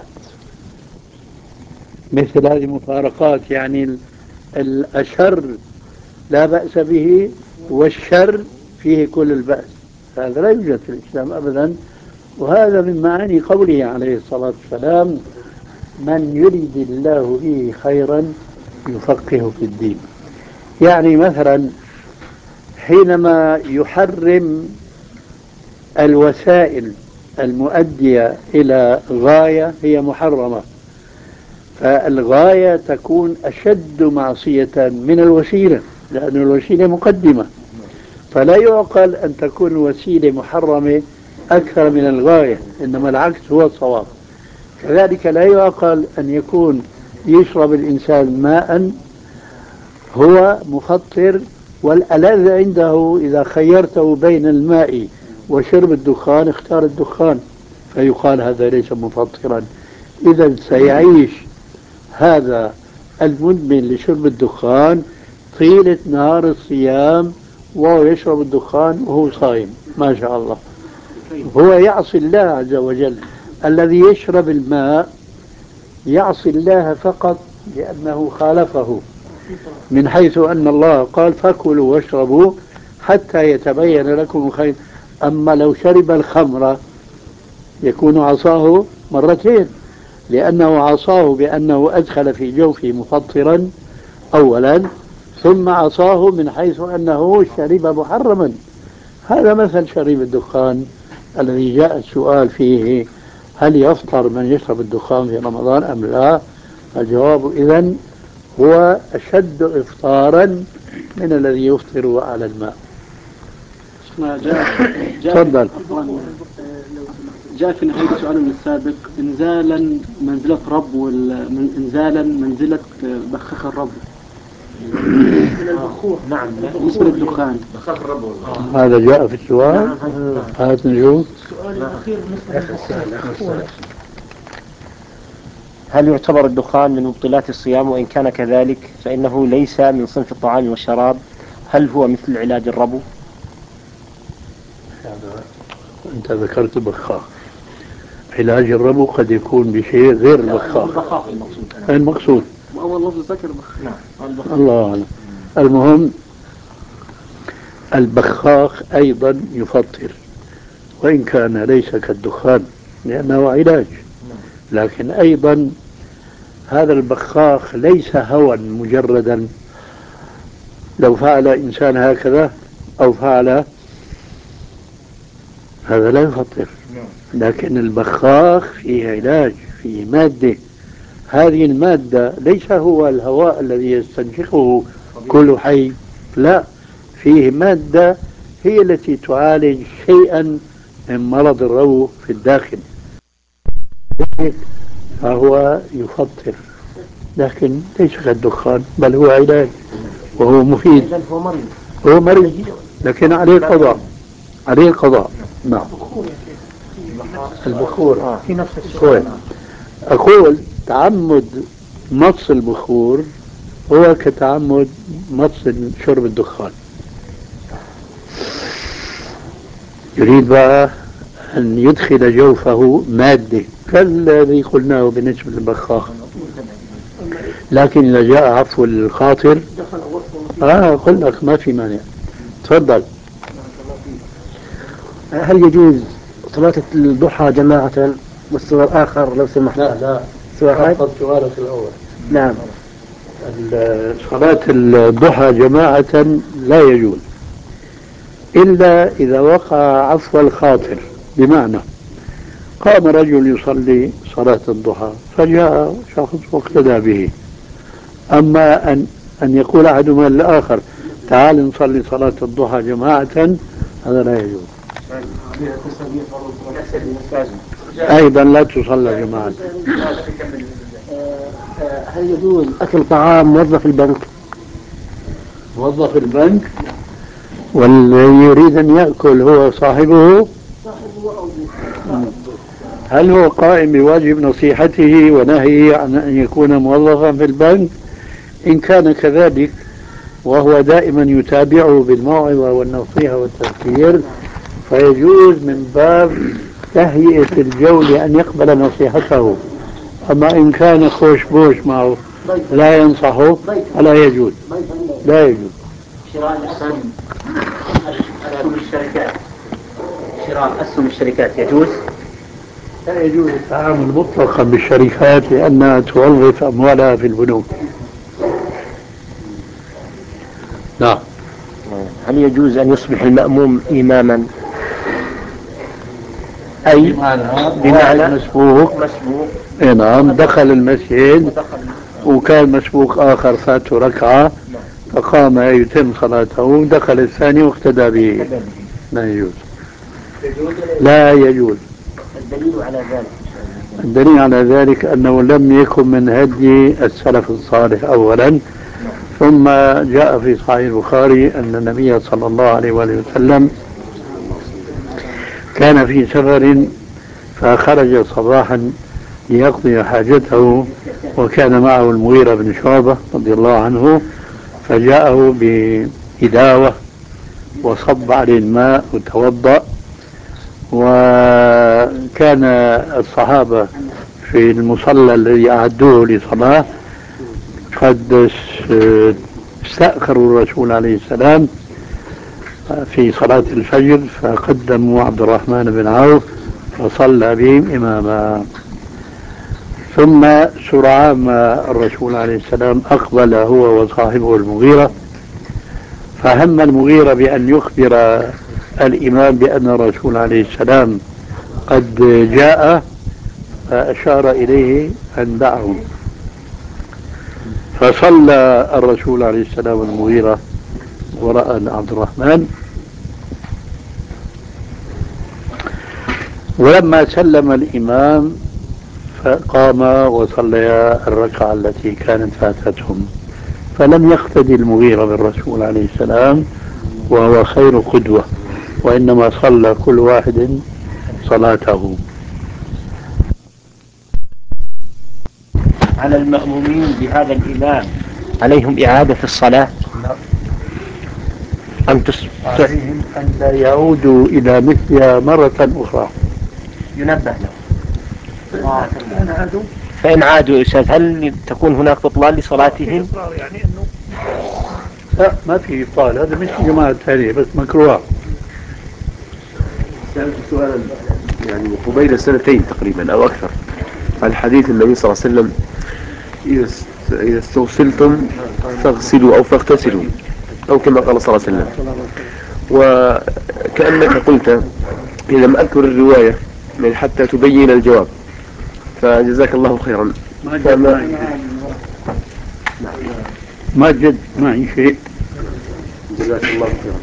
مثل هذه المفارقات يعني الأشر لا بأس به والشر فيه كل البأس، هذا لا يوجد في الإسلام أبدا. وهذا من معاني قوله عليه الصلاة والسلام: من يريد الله به خيرا يفقهه في الدين. يعني مثلا حينما يحرم الوسائل المؤدية إلى غاية هي محرمة، فالغاية تكون أشد معصية من الوسيلة، لأن الوسيلة مقدمة، فلا يعقل أن تكون الوسيلة محرمة أكثر من الغاية، إنما العكس هو الصواب. كذلك لا يعقل أن يكون يشرب الإنسان ماء هو مفطر والألذ عنده إذا خيرته بين الماء وشرب الدخان اختار الدخان، فيقال هذا ليس مفطرا. إذا سيعيش هذا المدمن لشرب الدخان طيلة نهار الصيام وهو يشرب الدخان وهو صائم ما شاء الله، هو يعصي الله عز وجل. الذي يشرب الماء يعصي الله فقط لأنه خالفه، من حيث أن الله قال: فكلوا واشربوا حتى يتبين لكم الخير. أما لو شرب الخمر يكون عصاه مرتين، لأنه عصاه بأنه أدخل في جوفه مفطرا أولا، ثم عصاه من حيث أنه شرب محرما. هذا مثل شريب الدخان الذي جاء السؤال فيه: هل يفطر من يشرب الدخان في رمضان أم لا؟ الجواب إذن هو أشد إفطارا من الذي يفطر على الماء. تفضل. جاء في نهاية سؤالنا السابق إنزالا منزلة رب وإنزالا منزلة بخاخ الرب من البخور. نعم بالنسبة للدخان بخاخ الرب والله. هذا جاء في السؤال. هذا نشوف السؤال الأخير مثل هل يعتبر الدخان من مبطلات الصيام؟ وإن كان كذلك فإنه ليس من صنف الطعام والشراب، هل هو مثل علاج الربو؟ أنت ذكرت بخاخ، علاج الربو قد يكون بشيء غير البخاخ المقصود. أول لفظ ذكر بخاخ. نعم الله أعلم. المهم البخاخ أيضا يفطر وإن كان ليس كالدخان لأنه علاج، لكن أيضا هذا البخاخ ليس هوى مجردا، لو فعل إنسان هكذا أو فعل هذا لا يفطر، لكن البخاخ فيه علاج، فيه مادة، هذه المادة ليس هو الهواء الذي يستنشقه كل حي، لا، فيه مادة هي التي تعالج شيئا من مرض الروح في الداخل. فهو يفطر، لكن ليس كالدخان بل هو علاج وهو مفيد. هو مريض. هو مريض لكن عليه قضاء، عليه قضاء. نعم. البخور في نفس السؤال. أقول تعمد مص البخور هو كتعمد مص شرب الدخان. يريد بقى أن يدخل جوفه مادة كالذي قلناه بالنسبة للبخاخ، لكن إذا جاء عفو الخاطر آه أقول لك ما في مانع. تفضل. هل يجوز صلاة الضحى جماعة؟ والسؤال الآخر لو سمحت. لا لا سؤال فقط سؤالك الأول. نعم. صلاة الضحى جماعة لا يجوز إلا إذا وقع عفو الخاطر، بمعنى قام رجل يصلي صلاة الضحى فجاء شخص واقتدى به، أما أن أن يقول أحدهما للآخر تعال نصلي صلاة الضحى جماعة، هذا لا يجوز. أيضا لا تصلى جماعة. هل يجوز أكل طعام موظف البنك؟ موظف البنك والذي يريد أن يأكل هو صاحبه، هل هو قائم بواجب نصيحته ونهيه عن أن يكون موظفا في البنك؟ إن كان كذلك وهو دائما يتابعه بالموعظة والنصيحة والتذكير فيجوز من باب تهيئة الجو لأن يقبل نصيحته. أما إن كان خوش بوش معه لا ينصحه فلا يجوز، لا يجوز. شراء الأسهم، أسهم الشركات، شراء أسهم الشركات يجوز؟ لا يجوز التعامل مطلقا بالشركات لأنها توظف أموالها في البنوك. نعم. هل يجوز أن يصبح المأموم إماما؟ أي بمعنى مسبوق مسبوق إيه نعم دخل المسجد وكان مسبوق آخر فاته ركعة فقام يتم صلاته، دخل الثاني واقتدى به، لا يجوز. لا يجوز. الدليل على ذلك الدليل على ذلك أنه لم يكن من هدي السلف الصالح أولا، ثم جاء في صحيح البخاري أن النبي صلى الله عليه وآله وسلم كان في سفر فخرج صباحا ليقضي حاجته وكان معه المغيرة بن شعبة رضي الله عنه، فجاءه بإداوة وصب عليه الماء وتوضأ، وكان الصحابة في المصلى الذي أعدوه لصلاة قد استأخروا الرسول عليه السلام في صلاة الفجر فقدموا عبد الرحمن بن عوف فصلى بهم إماما. ثم سرعان ما الرسول عليه السلام أقبل هو وصاحبه المغيرة، فهم المغيرة بأن يخبر الإمام بأن الرسول عليه السلام قد جاء، فأشار إليه أن دعهم، فصلى الرسول عليه السلام المغيرة وراء عبد الرحمن، ولما سلم الإمام فقام وصليا الركعة التي كانت فاتتهم، فلم يقتدي المغيرة بالرسول عليه السلام وهو خير قدوة، وإنما صلى كل واحد صلاته. على المأمومين بهذا الإمام عليهم إعادة الصلاة أم عليهم أن لا يعودوا إلى مثلها مرة أخرى. ينبه له فإن عادوا فإن عادوا أستاذ هل تكون هناك بطلان لصلاتهم؟ يعني إنه لا ما في إبطال، هذا مش جماعة ثانية بس مكروه. سألت سؤالا يعني قبيل سنتين تقريبا أو أكثر عن حديث النبي صلى الله عليه وسلم إذا استغسلتم فاغسلوا أو فاغتسلوا أو كما قال صلى الله عليه وسلم، وكأنك قلت إذا لم أذكر الرواية من حتى تبين الجواب، فجزاك الله خيرا. ما جد معي ما جد معي شيء. جزاك الله خيرا.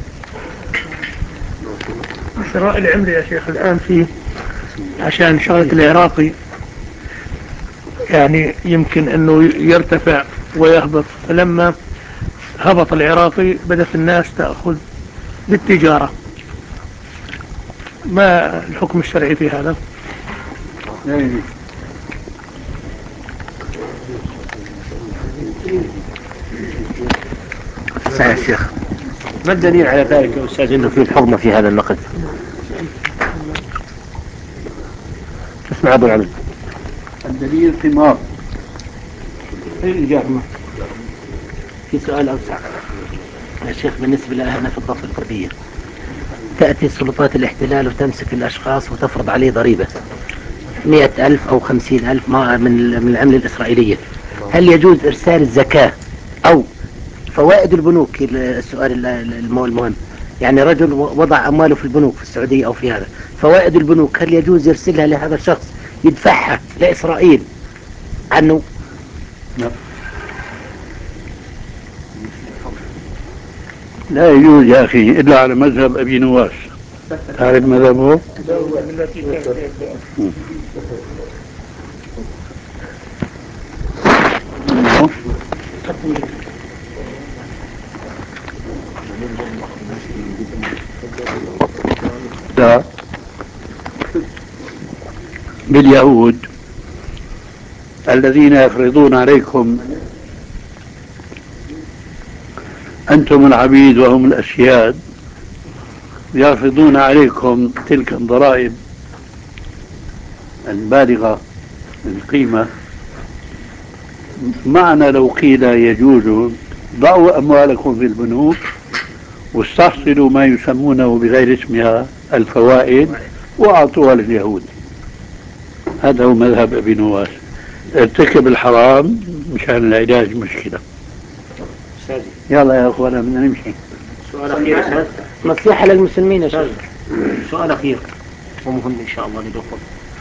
شراء العمر يا شيخ الآن فيه عشان شغلة العراقي يعني يمكن أنه يرتفع ويهبط. فلما هبط العراقي بدأت الناس تأخذ للتجارة. ما الحكم الشرعي في هذا؟ صحيح يا شيخ. ما الدليل على ذلك يا أستاذ أنه في حرمة في هذا النقد؟ اسمع أبو العبد. الدليل ثمار. الإجابة في سؤال أوسع يا شيخ. بالنسبة لنا في الضفة الغربية تأتي سلطات الاحتلال وتمسك الأشخاص وتفرض عليه ضريبة مئة ألف أو خمسين ألف من من العملة الإسرائيلية. هل يجوز إرسال الزكاة أو فوائد البنوك؟ السؤال المهم يعني رجل وضع أمواله في البنوك في السعودية أو في هذا، فوائد البنوك هل يجوز يرسلها لهذا الشخص يدفعها لإسرائيل عنه؟ لا. لا يجوز يا أخي إلا على مذهب أبي نواس. تعرف مذهبه؟ لا، باليهود الذين يفرضون عليكم أنتم العبيد وهم الأسياد، يفرضون عليكم تلك الضرائب البالغة القيمة. معنى لو قيل يجوز ضعوا أموالكم في البنوك واستحصلوا ما يسمونه بغير اسمها الفوائد وأعطوها لليهود. هذا هو مذهب أبي نواس. ارتكب الحرام مشان العلاج مشكلة. يلا يا أخوانا بدنا نمشي. سؤال أخير يا أستاذ. نصيحة للمسلمين يا شيخ. سؤال أخير ومهم إن شاء الله للأخوة.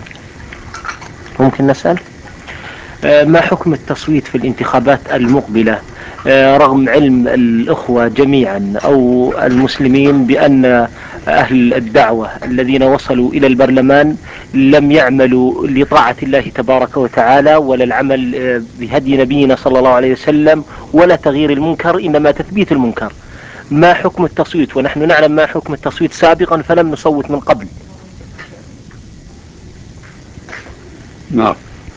ممكن نسأل؟ ما حكم التصويت في الانتخابات المقبلة رغم علم الأخوة جميعا أو المسلمين بأن أهل الدعوة الذين وصلوا إلى البرلمان لم يعملوا لطاعة الله تبارك وتعالى ولا العمل بهدي نبينا صلى الله عليه وسلم ولا تغيير المنكر إنما تثبيت المنكر؟ ما حكم التصويت ونحن نعلم ما حكم التصويت سابقا فلم نصوت من قبل؟ نعم.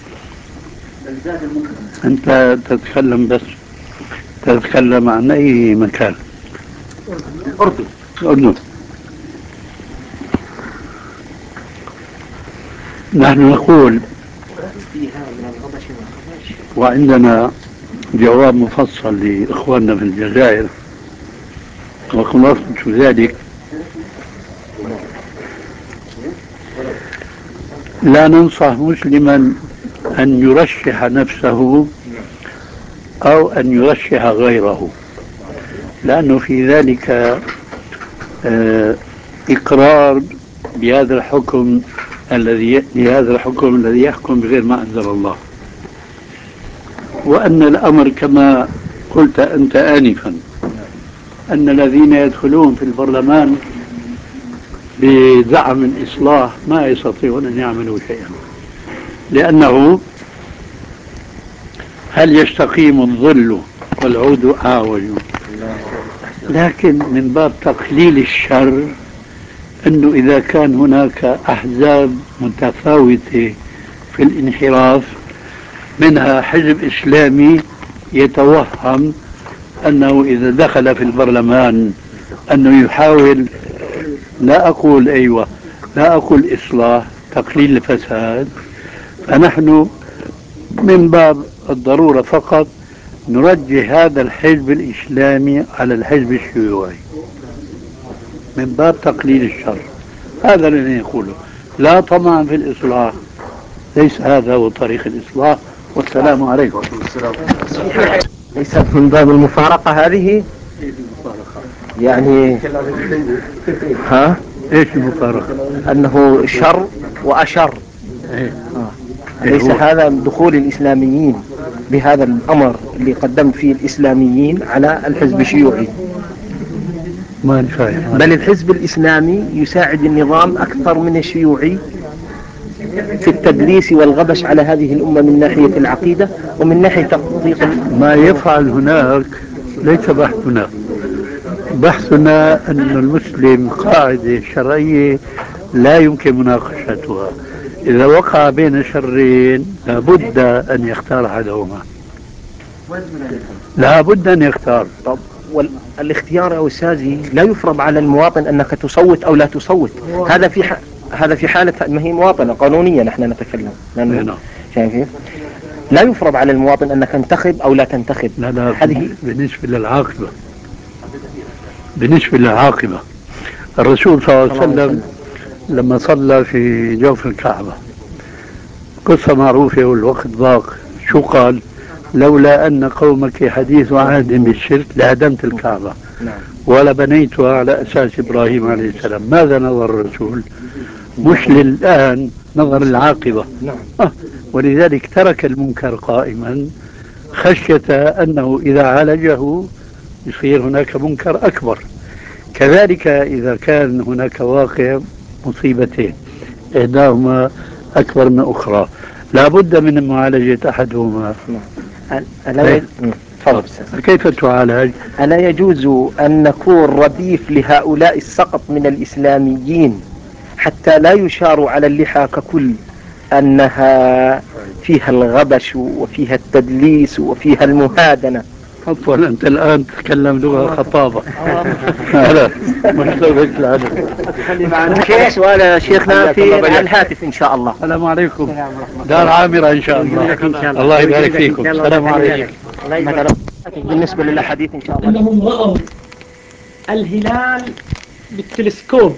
أنت تتكلم بس تتكلم عن أي مكان؟ الأردن. الأردن. نحن نقول وعندنا جواب مفصل لإخواننا في الجزائر وخلاصة ذلك لا ننصح مسلما أن يرشح نفسه أو أن يرشح غيره، لأنه في ذلك إقرار بهذا الحكم الذي بهذا الحكم الذي يحكم بغير ما أنزل الله. وأن الأمر كما قلت أنت آنفا أن الذين يدخلون في البرلمان بزعم الإصلاح ما يستطيعون أن يعملوا شيئا، لأنه هل يستقيم الظل والعود أعوج؟ لكن من باب تقليل الشر أنه إذا كان هناك أحزاب متفاوتة في الانحراف منها حزب إسلامي يتوهم أنه إذا دخل في البرلمان أنه يحاول، لا أقول أيوة لا أقول إصلاح، تقليل الفساد، فنحن من باب الضرورة فقط نرجح هذا الحزب الإسلامي على الحزب الشيوعي من باب تقليل الشر. هذا الذي نقوله، لا طمعا في الإصلاح، ليس هذا هو طريق الإصلاح. والسلام عليكم. ليست من باب المفارقة هذه يعني. ها ايش المفارقة؟ أنه شر وأشر. إيه؟ آه. ليس هذا دخول الإسلاميين بهذا الأمر اللي قدمت فيه الإسلاميين على الحزب الشيوعي، ما نفاهم. بل الحزب الإسلامي يساعد النظام أكثر من الشيوعي في التدليس والغبش على هذه الأمة من ناحية العقيدة ومن ناحية تطبيق ما يفعل هناك ليس بحثنا. بحثنا أن المسلم قاعدة شرعية لا يمكن مناقشتها. إذا وقع بين شرين لابد أن يختار أحدهما، لابد أن يختار. طب والاختيار يا أستاذي لا يفرض على المواطن أنك تصوت أو لا تصوت. هذا في ح... هذا في حالة ما هي مواطنة قانونية نحن نتكلم، لأنه شايف كيف؟ لا يفرض على المواطن أنك تنتخب أو لا تنتخب. لا لا هذه بالنسبة للعاقبة، بالنسبة للعاقبة الرسول صلى الله عليه وسلم لما صلى في جوف الكعبة، قصة معروفة والوقت ضاق، شو قال؟ لولا أن قومك حديث عهد بالشرك لهدمت الكعبة ولا بنيتها على أساس إبراهيم عليه السلام. ماذا نظر الرسول؟ مش للآن، نظر العاقبة. آه. ولذلك ترك المنكر قائما خشية أنه إذا عالجه يصير هناك منكر أكبر. كذلك إذا كان هناك واقع مصيبتين إحداهما أكبر من أخرى لا بد من معالجة أحدهما. ألا كيف تعالج؟ ألا يجوز أن نكون رديف لهؤلاء السقط من الإسلاميين حتى لا يشار على اللحى ككل أنها فيها الغبش وفيها التدليس وفيها المهادنة؟ عفوا أنت الآن تتكلم لغة خطابة. لا مش لغة العدل. شيخ سؤال شيخنا في الهاتف إن شاء الله. السلام عليكم. دار عامرة إن شاء الله. الله يبارك فيكم. السلام عليكم. بالنسبة للحديث إن شاء الله أنهم رأوا الهلال بالتلسكوب.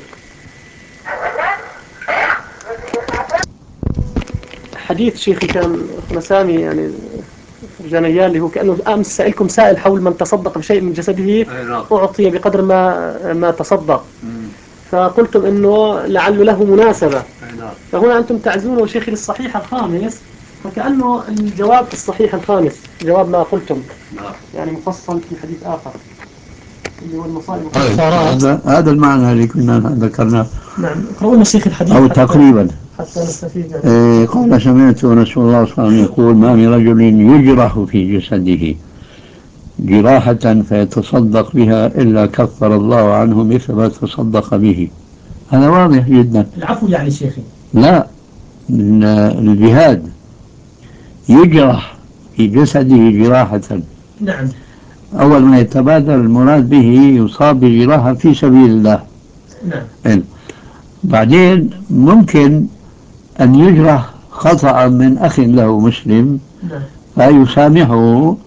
حديث شيخي كان مسامي يعني جنيان اللي هو كأنه أمس سألكم سائل حول من تصدق بشيء من جسده أعطي بقدر ما ما تصدق، فقلتم إنه لعله له مناسبة. فهنا أنتم تعزونه شيخي للصحيح الخامس، فكأنه الجواب في الصحيح الخامس جواب ما قلتم يعني مفصل في حديث آخر اللي هو المصائب هذا هذا المعنى اللي كنا ذكرناه. نعم اقرأوا شيخ الحديث أو تقريبا حتى نستفيد. إيه قال سمعت رسول الله صلى الله عليه وسلم يقول ما من رجل يجرح في جسده جراحة فيتصدق بها إلا كفر الله عنه مثل ما تصدق به. هذا واضح جدا. العفو يعني شيخي لا، الجهاد يجرح في جسده جراحة. نعم. أول ما يتبادر المراد به يصاب بجراحة في سبيل الله. نعم. بعدين ممكن أن يجرح خطأ من أخ له مسلم فيسامحه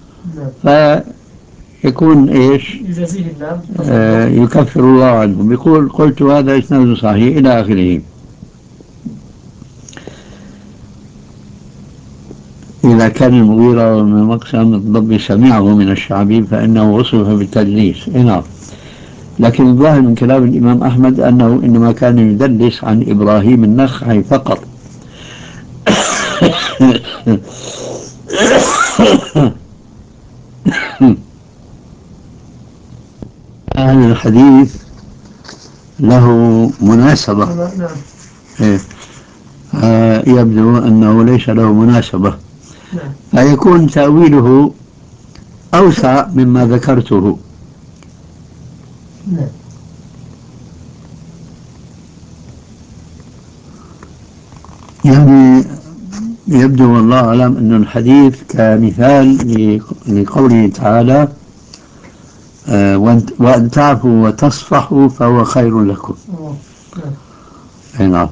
فيكون إيش يجازيه الله آه يكفر الله عنه. بيقول قلت هذا إسناد صحيح إلى آخره. إذا كان المغيرة من مقسم الضب سمعه من الشعبي فإنه وصف بالتدليس. نعم. لكن الظاهر من كلام الإمام أحمد أنه إنما كان يدلس عن إبراهيم النخعي فقط. هذا الحديث له مناسبة. إيه. آه يبدو أنه ليس له مناسبة، فيكون تأويله أوسع مما ذكرته. يعني يبدو والله أعلم أن الحديث كمثال لقوله تعالى آه وأن تعفوا وتصفحوا فهو خير لكم. نعم.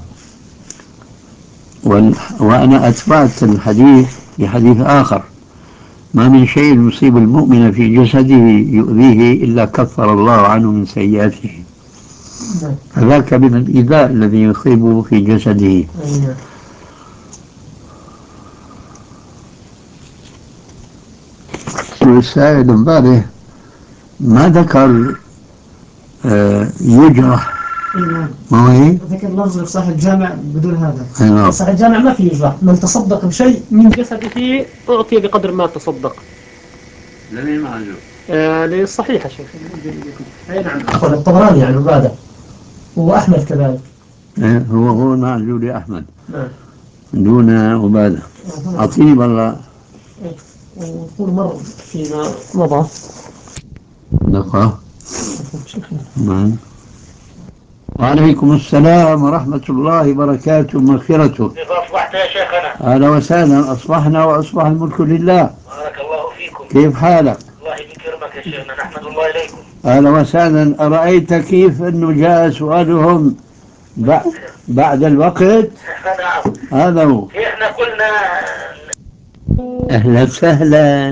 وأنا أتبعت الحديث بحديث آخر ما من شيء يصيب المؤمن في جسده يؤذيه إلا كفر الله عنه من سيئاته. فذاك من الإيذاء الذي يصيبه في جسده. والسائل امبارح ما ذكر آه يجرح. ما هو ايه؟ ذكر لفظ في صحيح الجامع بدون هذا. أيوة. صحيح الجامع ما فيه يجرح، من تصدق بشيء من جسده أعطي بقدر ما تصدق. لمين معجو؟ آه للصحيح يا شيخ. اي نعم. أخذ الطبراني يعني وبعده وأحمد كذلك. إيه هو هو معجو لأحمد. نعم. دون مبالغة. أعطيني بالله كل مرة فيما مضى دقة. نعم. وعليكم السلام ورحمة الله وبركاته ومغفرته. كيف أصبحت يا شيخنا؟ أهلا وسهلا، أصبحنا وأصبح الملك لله. بارك الله فيكم. كيف حالك؟ الله يكرمك يا شيخنا، نحمد الله إليكم. أهلا وسهلا. أرأيت كيف أنه جاء سؤالهم بعد الوقت؟ نعم. هذا هو. احنا قلنا. أهلا وسهلا،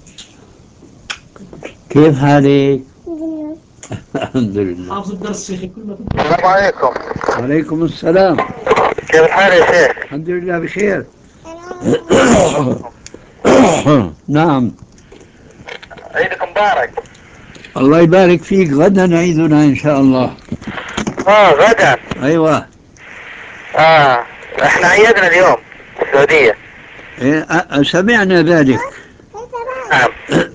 كيف حالك؟ الحمد لله. حافظ الدرس شيخي كله. السلام عليكم. وعليكم السلام. كيف الحال يا شيخ؟ الحمد لله بخير. نعم. عيدكم مبارك. الله يبارك فيك. غدا عيدنا إن شاء الله. اه غدا. أيوة. اه احنا عيدنا اليوم في السعودية. إيه سمعنا ذلك. نعم.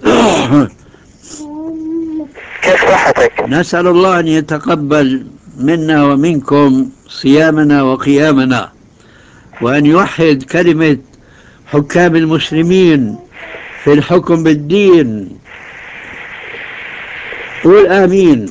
كيف صحتك؟ نسأل الله أن يتقبل منا ومنكم صيامنا وقيامنا، وأن يوحد كلمة حكام المسلمين في الحكم بالدين. قول آمين.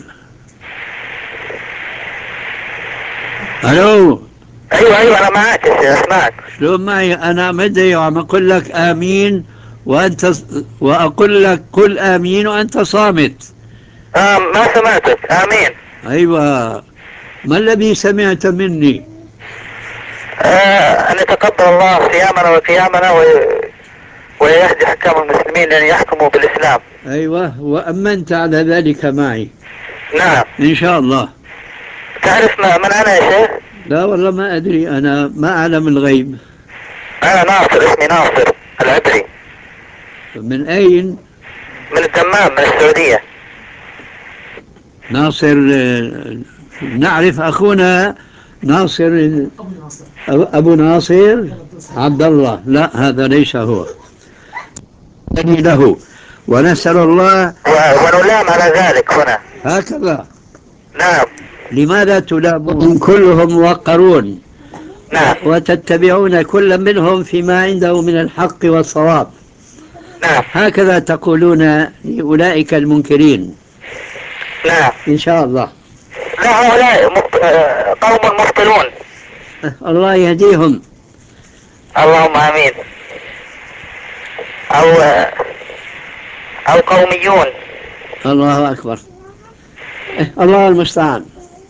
ألو. ايوه ايوه انا معك يا شيخ، اسمعك. شلون معي؟ أنا مدعي وعم أقول لك آمين وأنت وأقول لك قل آمين وأنت صامت. آه ما سمعتك. آمين. أيوة. ما الذي سمعت مني؟ آه أن يتقبل الله صيامنا وقيامنا وي... ويهدي حكام المسلمين أن يحكموا بالإسلام. أيوة، وأمنت على ذلك معي. نعم إن شاء الله. تعرف من أنا يا شيخ؟ لا والله ما أدري، أنا ما أعلم الغيب. أنا ناصر، اسمي ناصر العبري. من أين؟ من الدمام، من السعودية. ناصر. نعرف أخونا ناصر أبو ناصر عبد الله. لا هذا ليس هو. له ونسأل الله ونلام على ذلك هنا. هكذا. نعم. لماذا تلامون؟ كلهم موقرون. نعم. وتتبعون كل منهم فيما عنده من الحق والصواب. نعم. هكذا تقولون لأولئك المنكرين. نعم إن شاء الله. لا هؤلاء قوم مبطلون. الله يهديهم. اللهم آمين. أو أو قوميون. الله أكبر. الله المستعان.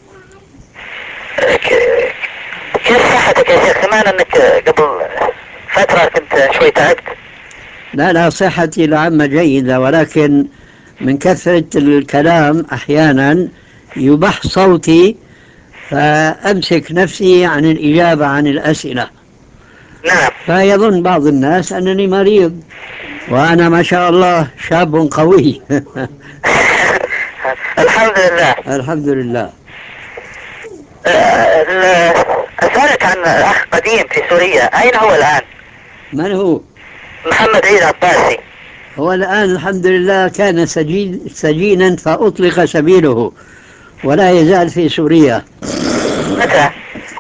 كيف صحتك يا شيخ؟ سمعنا أنك قبل فترة كنت شوي تعبت. لا لا، صحتي العامة جيدة، ولكن من كثرة الكلام أحيانا يبح صوتي، فأمسك نفسي عن الإجابة عن الأسئلة. نعم. فيظن بعض الناس أنني مريض، وأنا ما شاء الله شاب قوي. الحمد لله. الحمد لله. أسألك عن أخ قديم في سوريا، أين هو الآن؟ من هو؟ محمد عيد عباسي. هو الآن الحمد لله كان سجين سجينا فأطلق سبيله، ولا يزال في سوريا. متى؟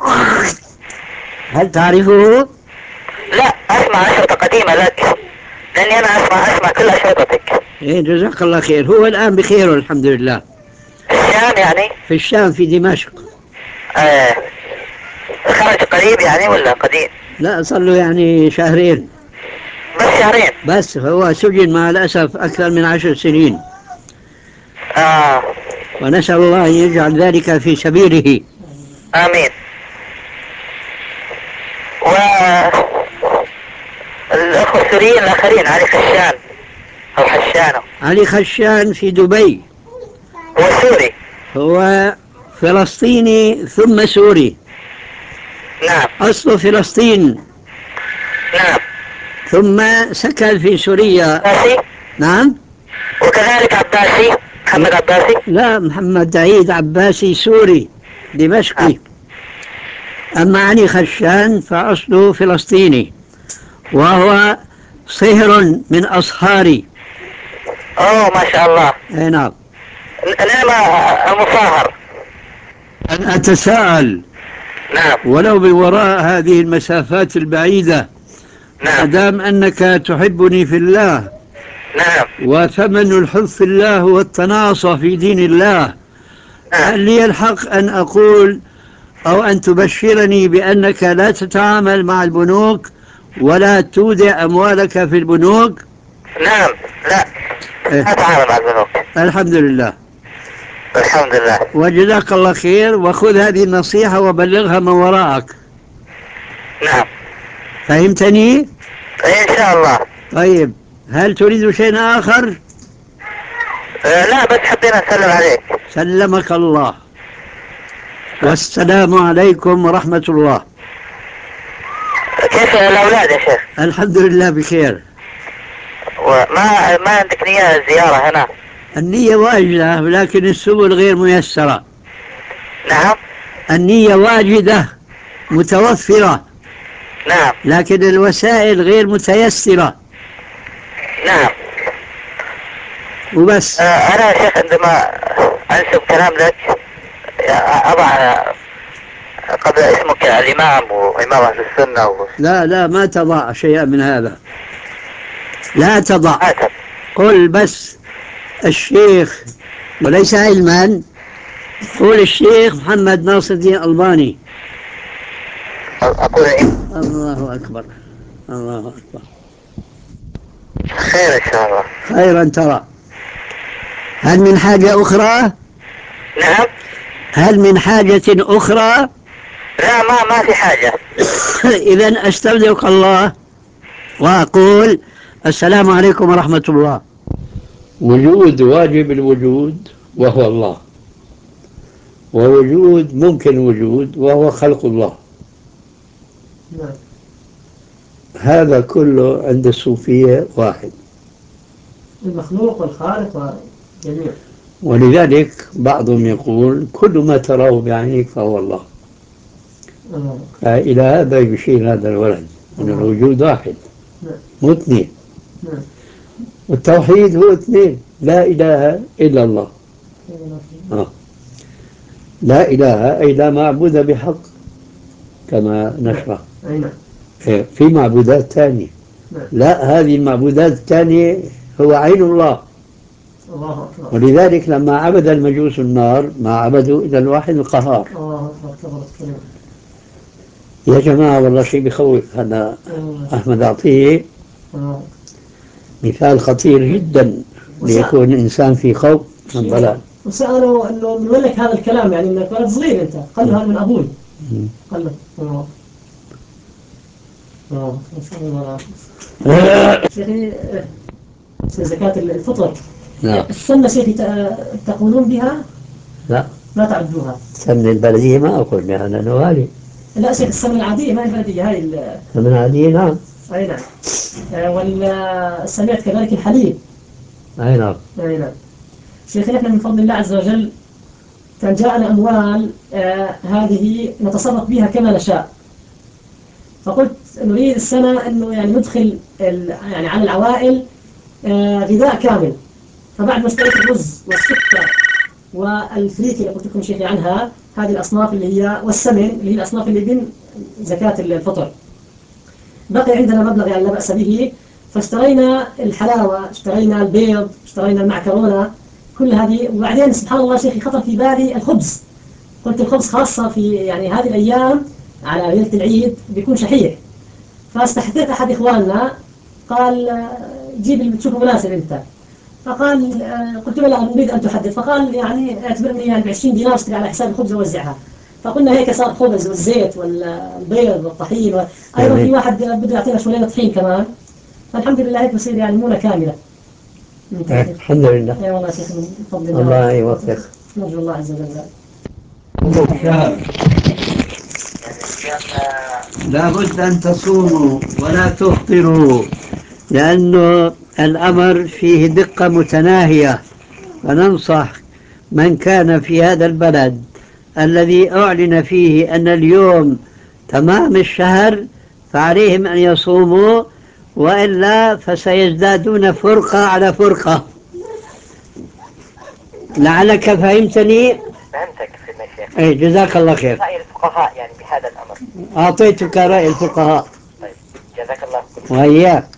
هل تعرفه؟ لا، أسمع أشرطة قديمة لك، لأني أنا أسمع أسمع كل أشرطتك. إيه جزاك الله خير. هو الآن بخير الحمد لله. في الشام يعني؟ في الشام في دمشق. آه. خرج قريب يعني ولا قديم؟ لا صار له يعني شهرين. بس شهرين؟ بس هو سجن مع الأسف أكثر من عشر سنين. آه. ونسأل الله أن يجعل ذلك في سبيله. آمين. و الأخوة السوريين الآخرين، علي خشان أو حشانه. علي خشان في دبي. هو سوري؟ هو فلسطيني ثم سوري. نعم. أصله فلسطين. نعم. ثم سكن في سوريا. عباسي؟ نعم. وكذلك عباسي، محمد عباسي؟ لا، محمد عيد عباسي سوري دمشقي. نعم. أما علي خشان فأصله فلسطيني، وهو صهر من أصهاري. أوه ما شاء الله. أي نعم. نعم المصاهر. أنا أتساءل نعم. ولو بوراء هذه المسافات البعيدة. نعم. ما دام أنك تحبني في الله. نعم. وثمن الحب في الله والتناصى في دين الله. نعم. هل لي الحق أن أقول أو أن تبشرني بأنك لا تتعامل مع البنوك ولا تودع أموالك في البنوك؟ نعم. لا إيه؟ لا أتعامل مع البنوك. الحمد لله. الحمد لله. وجزاك الله خير، وخذ هذه النصيحة وبلغها من وراءك. نعم. فهمتني؟ إن شاء الله. طيب، هل تريد شيء آخر؟ أه لا، بس حبينا نسلم عليك. سلمك الله. والسلام عليكم ورحمة الله. كيف الأولاد يا شيخ؟ الحمد لله بخير. وما ما عندك نية زيارة هنا؟ النية واجدة ولكن السبل غير ميسرة. نعم. النية واجدة متوفرة. نعم. لكن الوسائل غير متيسرة. نعم. وبس. أه أنا يا شيخ عندما أنسب كلام لك أضع قبل اسمك الإمام وإمام أهل السنة و... لا لا، ما تضع شيئا من هذا. لا تضع. أتب. قل بس الشيخ، وليس علما. قول الشيخ محمد ناصر الدين الألباني. أقول إيه؟ الله أكبر، الله أكبر. خير إن شاء الله. خيرا ترى. هل من حاجة أخرى؟ نعم. هل من حاجة أخرى؟ لا، ما ما في حاجة. إذن أستودعك الله وأقول السلام عليكم ورحمة الله. وجود واجب الوجود وهو الله، ووجود ممكن وجود وهو خلق الله. نعم. هذا كله عند الصوفية واحد، المخلوق والخالق وجميع. ولذلك بعضهم يقول كل ما تراه بعينيك فهو الله. آه. إلى هذا يشير هذا الولد أن الوجود واحد. نعم. مو اثنين. نعم. والتوحيد هو اثنين، لا إله إلا الله. آه. لا إله أي لا معبود بحق كما نشرح. أي نعم. في معبودات ثانية. نعم. لا، هذه المعبودات الثانية هو عين الله. الله أكبر. ولذلك لما عبد المجوس النار ما عبدوا إلا الواحد القهار. الله أكبر. يا جماعة والله شيء بخوف. هذا أحمد عطية مثال خطير جدا ليكون الإنسان في خوف من الضلال. وسألوا أنه من لك هذا الكلام، يعني أنك ولد صغير أنت. قال له هذا من أبوي. قال له آه آه شيخي زكاة الفطر. نعم. السنة شيخي تقولون بها؟ لا، ما تعدوها. السمنة البلدية ما أقول بها أنا نوالي. لا شيخ، السمنة العادية ما هي البلدية، هاي السمنة العادية. نعم. أي نعم. والسمعت كذلك الحليب. أي نعم. أي نعم. شيخي نحن من فضل الله عز وجل كان جاءنا أموال آه هذه نتصرف بها كما نشاء، فقلت نريد السنة أنه يعني ندخل يعني على العوائل آه غذاء كامل. فبعد ما اشتريت الرز والسكر والفريك اللي قلت لكم شيخي عنها، هذه الأصناف اللي هي والسمن اللي هي الأصناف اللي بين زكاة الفطر، بقي عندنا مبلغ يعني لا بأس به. فاشترينا الحلاوة، اشترينا البيض، اشترينا المعكرونة، كل هذه. وبعدين سبحان الله شيخي خطر في بالي الخبز. قلت الخبز خاصة في يعني هذه الأيام على ليلة العيد بيكون شحيح. فاستحدثت أحد إخواننا قال جيب اللي بتشوفه مناسب أنت. فقال قلت له لا نريد أن تحدد. فقال يعني اعتبرني يعني بعشرين دينار اشتري على حساب الخبز ووزعها. فقلنا هيك صار خبز والزيت والبيض والطحين و... أيضا في واحد بده يعطينا شوية طحين كمان. فالحمد لله هيك بصير يعني مونة كاملة. الحمد لله. اي والله شيخ من فضل الله. الله يوفقك. نرجو الله عز وجل. لا بد أن تصوموا ولا تفطروا، لأنه الأمر فيه دقة متناهية. وننصح من كان في هذا البلد الذي أعلن فيه أن اليوم تمام الشهر فعليهم أن يصوموا، وإلا فسيزدادون فرقة على فرقة. لعلك فهمتني. فهمتك في المشيخ. اي جزاك الله خير. رأي الفقهاء يعني بهذا الأمر. أعطيتك رأي الفقهاء. طيب جزاك الله خير. وإياك.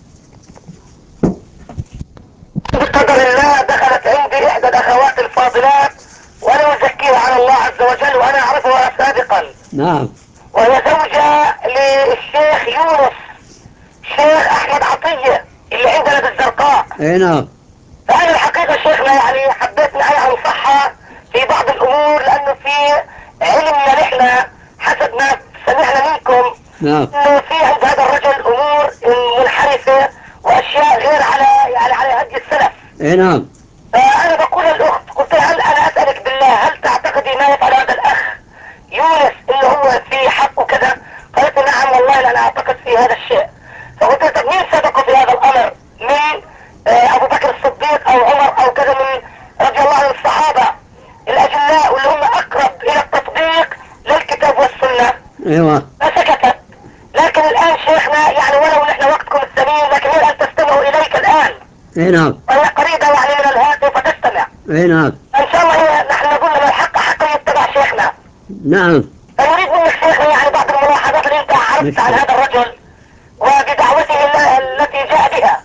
بقدر الله دخلت عندي إحدى الأخوات الفاضلات وأنا أزكيها على الله عز وجل وأنا أعرفها سابقا. نعم. وهي زوجة للشيخ يونس شيخ أحمد عطية اللي عندنا بالزرقاء. اي نعم. فأنا الحقيقة شيخنا يعني حبيت أن أنا أنصحها في بعض الأمور لأنه في علمنا نحن حسب ما سمعنا منكم نعم. إنه في عند هذا الرجل أمور منحرفة وأشياء غير على يعني على هدي السلف. اي نعم. فأنا بقول للأخت قلت لها هل أنا أسألك بالله هل تعتقدي ما يفعل هذا الأخ يونس إنه هو في حق وكذا؟ قالت نعم والله أنا أعتقد في هذا الشيء. فقلت لها مين سبقه في هذا الأمر من آه أبو بكر الصديق أو عمر أو كذا من رضي الله عن الصحابة الأجلاء واللي هم أقرب إلى التطبيق للكتاب والسنة؟ ايوه. فسكتت. لكن الآن شيخنا يعني ولو نحن وقتكم الثمين لكن هي أن تستمع إليك الآن. اي نعم. وهي قريبة يعني من الهاتف فتستمع. اي نعم. ان شاء الله هي نحن نقول لنا الحق حق يتبع شيخنا. نعم. فنريد منك شيخنا يعني بعض الملاحظات اللي انت عرفت عن هذا الرجل وبدعوته التي جاء بها.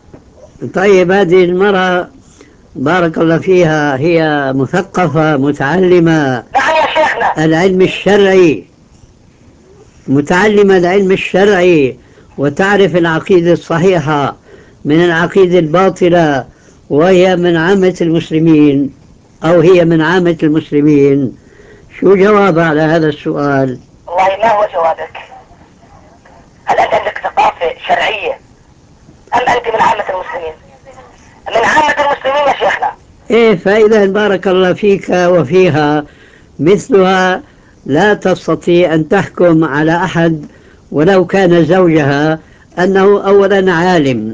طيب هذه المرأة بارك الله فيها هي مثقفة متعلمة. نعم يا شيخنا. العلم الشرعي، متعلمة العلم الشرعي وتعرف العقيدة الصحيحة من العقيدة الباطلة، وهي من عامة المسلمين أو هي من عامة المسلمين. شو جواب على هذا السؤال؟ والله ما هو جوابك؟ هل أنت عندك ثقافة شرعية أم أنت من عامة المسلمين؟ من عامة المسلمين يا شيخنا. إيه، فإذا بارك الله فيك وفيها مثلها لا تستطيع أن تحكم على أحد ولو كان زوجها أنه أولا عالم،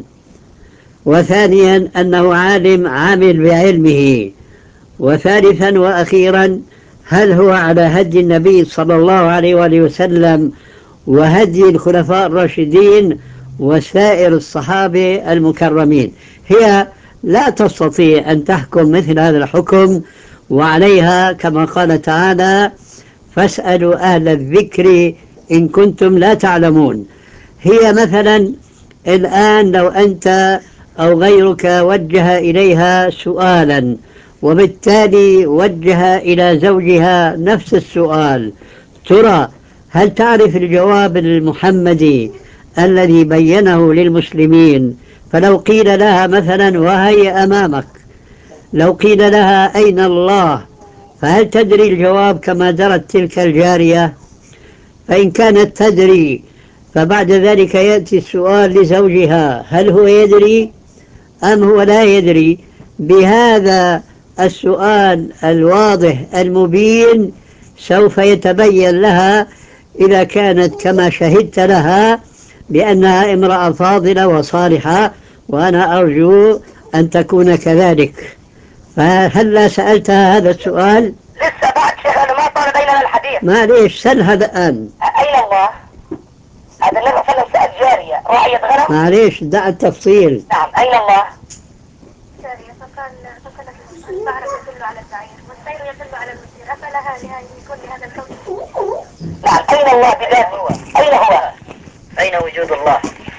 وثانيا أنه عالم عامل بعلمه، وثالثا وأخيرا هل هو على هدي النبي صلى الله عليه وآله وسلم وهدي الخلفاء الراشدين وسائر الصحابة المكرمين. هي لا تستطيع أن تحكم مثل هذا الحكم، وعليها كما قال تعالى فاسألوا أهل الذكر إن كنتم لا تعلمون. هي مثلا الآن لو أنت أو غيرك وجه إليها سؤالا وبالتالي وجه إلى زوجها نفس السؤال، ترى هل تعرف الجواب المحمدي الذي بينه للمسلمين؟ فلو قيل لها مثلا وهي أمامك، لو قيل لها أين الله، فهل تدري الجواب كما درت تلك الجارية؟ فإن كانت تدري فبعد ذلك يأتي السؤال لزوجها هل هو يدري أم هو لا يدري؟ بهذا السؤال الواضح المبين سوف يتبين لها إذا كانت كما شهدت لها بأنها امرأة فاضلة وصالحة، وأنا أرجو أن تكون كذلك. فهل لا سألتها هذا السؤال؟ لسه بعد شيخ أنا ما طال بيننا الحديث. معليش سلها الآن. أين الله؟ هذا النبي صلى الله عليه وسلم سأل جارية راعية غنم. معليش دع التفصيل. نعم أين الله؟ جارية فقال فقال البعر يدل على البعير والسير يدل على المسير أفلها لهذه كل هذا الكون. نعم أين الله بذاته؟ أين هو؟ أين وجود الله؟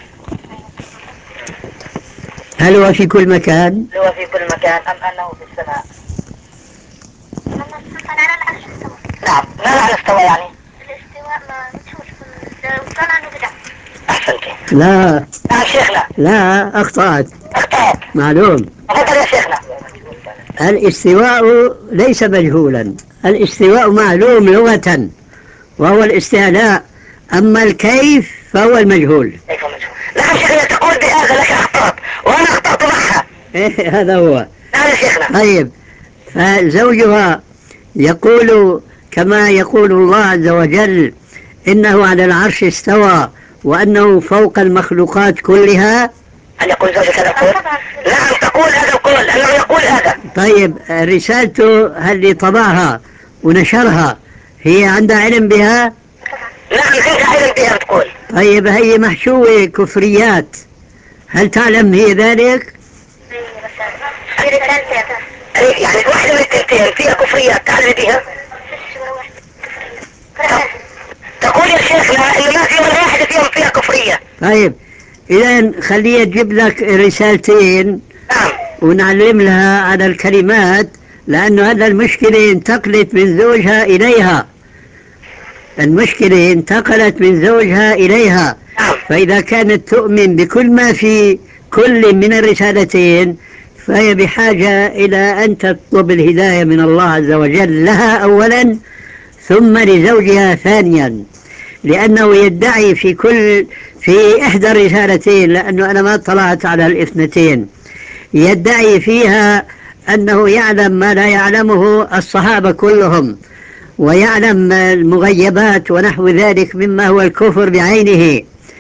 هل هو في كل مكان؟ هل هو في كل مكان أم أنه في السماء؟ نعم ما معنى استوى يعني؟ الاستواء ما مشهور وقال عنه بدع. أحسنتي. لا. نعم شيخنا. لا أخطأت. أخطأت. معلوم. تفضل يا شيخنا. الاستواء ليس مجهولا، الاستواء معلوم لغة وهو الاستعلاء، أما الكيف فهو المجهول. كيف المجهول؟ نعم شيخنا تقول بهذا لك أخطأت وأنا أخطأت معها. إيه هذا هو. نعم يا شيخنا. طيب فزوجها يقول كما يقول الله عز وجل إنه على العرش استوى وأنه فوق المخلوقات كلها. هل يقول زوجك هذا القول؟ نعم تقول هذا القول أنه يقول هذا. طيب رسالته اللي طبعها ونشرها هي عندها علم بها؟ نعم عندها علم بها تقول. طيب هي محشوة كفريات، هل تعلم هي ذلك؟ يعني واحدة من التنتين فيها كفريات تعلم بها؟ تقول يا شيخنا انه ما في ولا واحدة فيهم فيها كفرية. طيب إذا خليه يجيب لك رسالتين ونعلم لها على الكلمات، لأنه هذا المشكلة انتقلت من زوجها إليها، المشكلة انتقلت من زوجها إليها، فإذا كانت تؤمن بكل ما في كل من الرسالتين فهي بحاجة إلى أن تطلب الهداية من الله عز وجل لها أولا ثم لزوجها ثانيا، لأنه يدعي في كل في إحدى الرسالتين، لأنه أنا ما اطلعت على الاثنتين، يدعي فيها أنه يعلم ما لا يعلمه الصحابة كلهم، ويعلم المغيبات ونحو ذلك مما هو الكفر بعينه.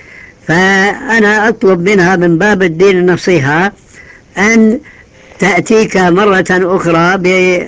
فأنا أطلب منها من باب الدين النصيحة أن تأتيك مرة أخرى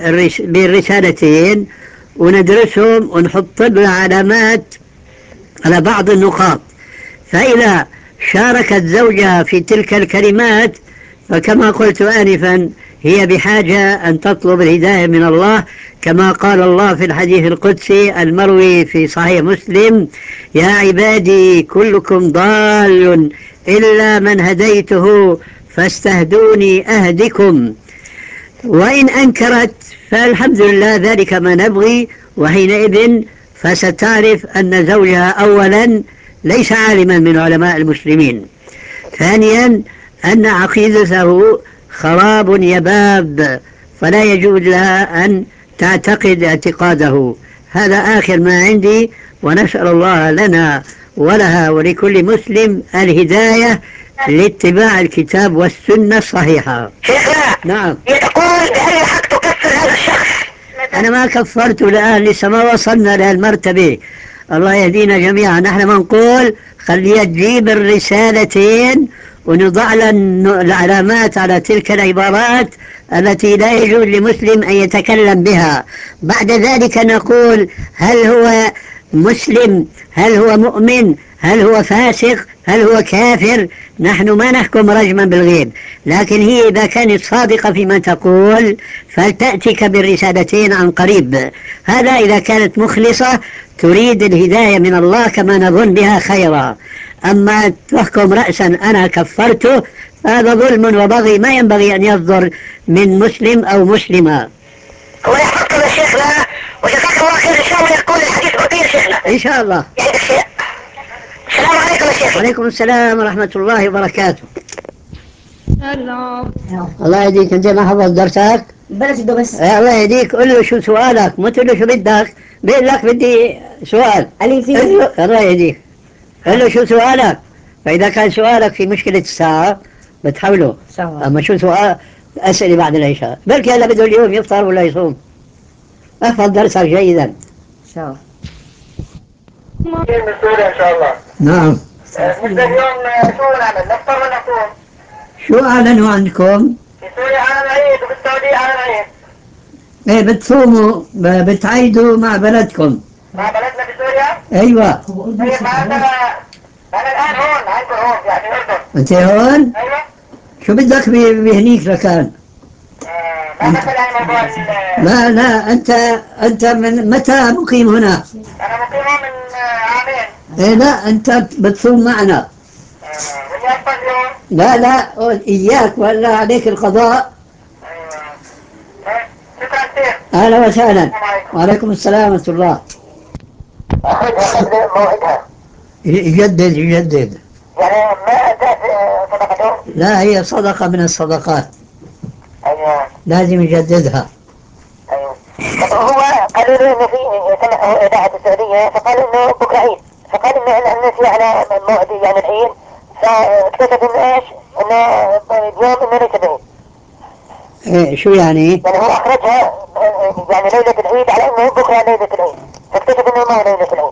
بالرسالتين وندرسهم ونحط لها علامات على بعض النقاط، فإذا شاركت زوجها في تلك الكلمات فكما قلت آنفا هي بحاجة أن تطلب الهداية من الله، كما قال الله في الحديث القدسي المروي في صحيح مسلم: يا عبادي كلكم ضال إلا من هديته فاستهدوني أهدكم. وإن أنكرت فالحمد لله ذلك ما نبغي، وحينئذ فستعرف أن زوجها أولا ليس عالما من علماء المسلمين، ثانيا أن عقيدته خراب يباب فلا يجوز لها أن تعتقد اعتقاده. هذا آخر ما عندي، ونسأل الله لنا ولها ولكل مسلم الهداية لاتباع الكتاب والسنة الصحيحة. نعم. يقول بأي حق تكفر هذا الشخص؟ أنا ما كفرته الآن، لسه ما وصلنا لهالمرتبة. الله يهدينا جميعا. نحن ما نقول خليها تجيب الرسالتين ونضع العلامات على تلك العبارات التي لا يجوز لمسلم أن يتكلم بها. بعد ذلك نقول هل هو مسلم، هل هو مؤمن، هل هو فاسق، هل هو كافر. نحن ما نحكم رجما بالغيب، لكن هي إذا كانت صادقة فيما تقول فلتأتيك بالرسالتين عن قريب. هذا إذا كانت مخلصة تريد الهداية من الله كما نظن بها خيرا. أما تحكم رأسا أنا كفرته هذا ظلم وبغي ما ينبغي أن يصدر من مسلم أو مسلمة. الله يحفظكم يا شيخنا وجزاك الله خير. إن شاء الله يكون الحديث بقية يا شيخنا إن شاء الله. يعني الشيء. السلام عليكم يا شيخ. وعليكم السلام ورحمة الله وبركاته. الله يهديك. انت ما حفظ درسك؟ بلاش بس. يا الله يهديك. قل له شو سؤالك، ما تقول له شو بدك. بقول لك بدي سؤال. الله يهديك. قل له شو سؤالك، فإذا كان سؤالك في مشكلة الساعة بتحوله. أما شو سؤال أسئلة بعد العشاء، بلكي هلا بده اليوم يفطر ولا يصوم. احفظ درسك جيدا إن شاء الله. من سوريا إن شاء الله. نعم. نبدأ اليوم شو نعمل، نفطر ولا نصوم؟ شو أعلنوا عندكم؟ في سوريا على العيد وبالسعودية على العيد. ايه بتصوموا بتعيدوا مع بلدكم؟ مع بلدنا في سوريا؟ ايوه. طيب ما أنا أنا الآن هون عندكم هون يعني الأردن. أنت هون؟ أيوة. شو بدك بهنيك لكان؟ آه ما دخل يعني موضوع لا لا أنت أنت من متى مقيم هنا؟ أنا مقيم من عامين. إيه لا أنت بتصوم معنا. آه واللي أفضل اليوم؟ لا لا إياك ولا عليك القضاء. أيوة. شكرا كثير. أهلا وسهلا. وعليكم السلام ورحمة الله. أخذ موعدها. يجدد يجدد. يعني ما أدت صدقته؟ لا هي صدقة من الصدقات. أيوة. لازم يجددها. أيوة. طب هو قالوا له إنه في سمعوا إذاعة السعودية فقالوا إنه بكرة عيد، فقال إنه إحنا نسي على موعد يعني العيد، فاكتشف إنه إيش؟ إنه اليوم إنه ليس بعيد. إيه شو يعني؟ يعني هو أخرجها يعني ليلة العيد على إنه بكرة ليلة العيد، فاكتشف إنه ما هو ليلة العيد.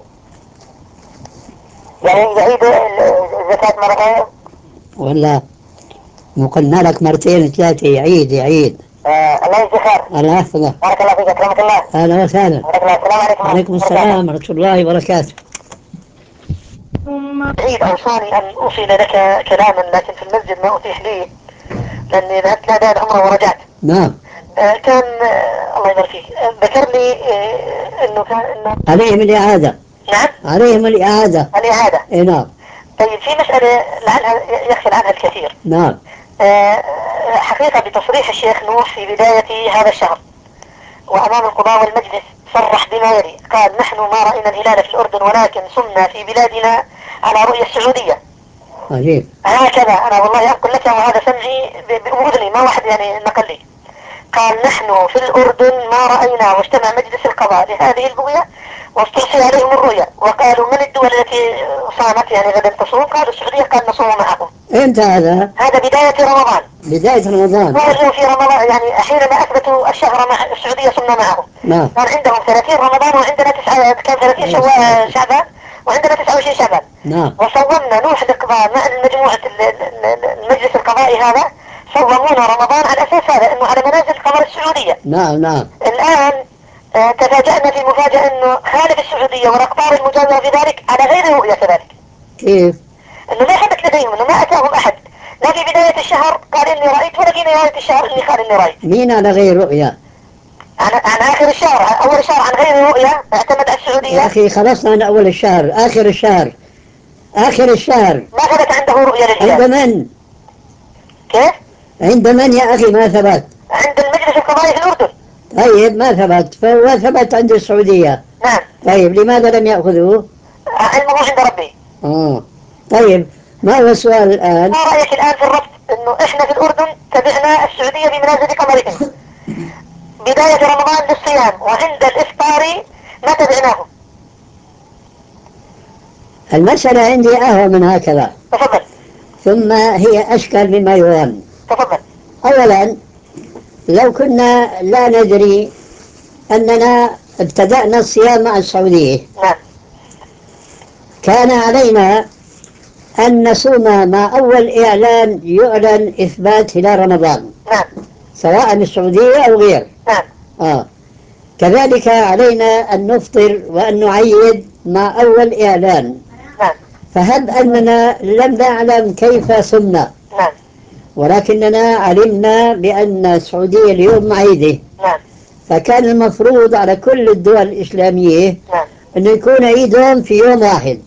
يعني يعيد الزكاة مرتين؟ ولا قلنا لك مرتين ثلاثة يعيد يعيد. آه الله يجزي خير. الله يحفظك. بارك الله فيك. أكرمك الله. أهلا وسهلا. بارك الله. السلام عليكم. وعليكم السلام ورحمة الله وبركاته. عيد أوصاني أن أوصل لك كلاما لكن في المسجد ما أتيح لي لأني ذهبت لأداء العمرة ورجعت. نعم. آه كان آه الله يبارك فيك آه ذكر لي آه انه كان انه عليهم الإعادة. نعم عليهم الإعادة. الإعادة. إيه نعم. طيب في مسألة لعلها يغفل عنها الكثير. نعم. آه حقيقة بتصريح الشيخ نوح في بداية هذا الشهر وأمام القضاء والمجلس صرح بما يلي، قال نحن ما رأينا الهلال في الأردن ولكن صمنا في بلادنا على رؤية السعودية. عجيب. هكذا أنا والله أقول لك وهذا سمعي بأذني ما واحد يعني نقل لي. قال نحن في الأردن ما رأينا، واجتمع مجلس القضاء لهذه الرؤية واستوصي عليهم الرؤية وقالوا من الدول التي صامت يعني غدا تصوم؟ قالوا السعودية، قال نصوم معكم. امتى هذا؟ هذا بداية رمضان. بداية رمضان. هو اليوم في رمضان يعني حينما أثبتوا الشهر مع السعودية صمنا معهم. نعم. كان عندهم ثلاثين رمضان وعندنا تسعة، كان ثلاثين شوال شعبان وعندنا تسعة وعشرين شعبان. نعم. وصومنا نوح القضاء مع مجموعة المجلس القضائي هذا، صومونا رمضان على أساس هذا إنه على منازل القمر السعودية. نعم نعم. الآن آه تفاجأنا في مفاجأة إنه خالف السعودية والأقطار المجاورة في ذلك على غير رؤية كذلك. كيف؟ إنه ما ثبت لديهم، إنه ما أتاهم أحد، لا في بداية الشهر قال إني رأيت ولا في نهاية الشهر إني قال إني رأيت. مين على غير رؤية؟ عن, عن آخر الشهر، أول الشهر عن غير رؤية اعتمد على السعودية. يا أخي خلصنا من أول الشهر، آخر الشهر آخر الشهر ما ثبت عنده رؤية للهلال. عند من؟ كيف؟ عند من يا أخي ما ثبت؟ عند المجلس القضائي في الأردن. طيب ما ثبت، فهو ثبت عند السعودية. نعم. طيب لماذا لم يأخذوه؟ علمه عند ربي. آه. طيب ما هو السؤال الآن؟ ما رأيك الآن في الربط إنه إحنا في الأردن تبعنا السعودية بمنازل قمرهم بداية رمضان للصيام، وعند الإفطار ما تبعناهم. المسألة عندي أهوى من هكذا. تفضل. ثم هي أشكل مما يظن. تفضل. أولا لو كنا لا ندري أننا ابتدأنا الصيام مع السعودية، نعم، كان علينا أن نصوم مع أول إعلان يعلن إثبات هلال رمضان. نعم. سواء السعودية أو غير. نعم. آه. كذلك علينا أن نفطر وأن نعيد مع أول إعلان. نعم. فهب أننا لم نعلم كيف صمنا. نعم. ولكننا علمنا بأن السعودية اليوم معيدة. نعم. فكان المفروض على كل الدول الإسلامية نعم. أنه يكون عيدهم في يوم واحد.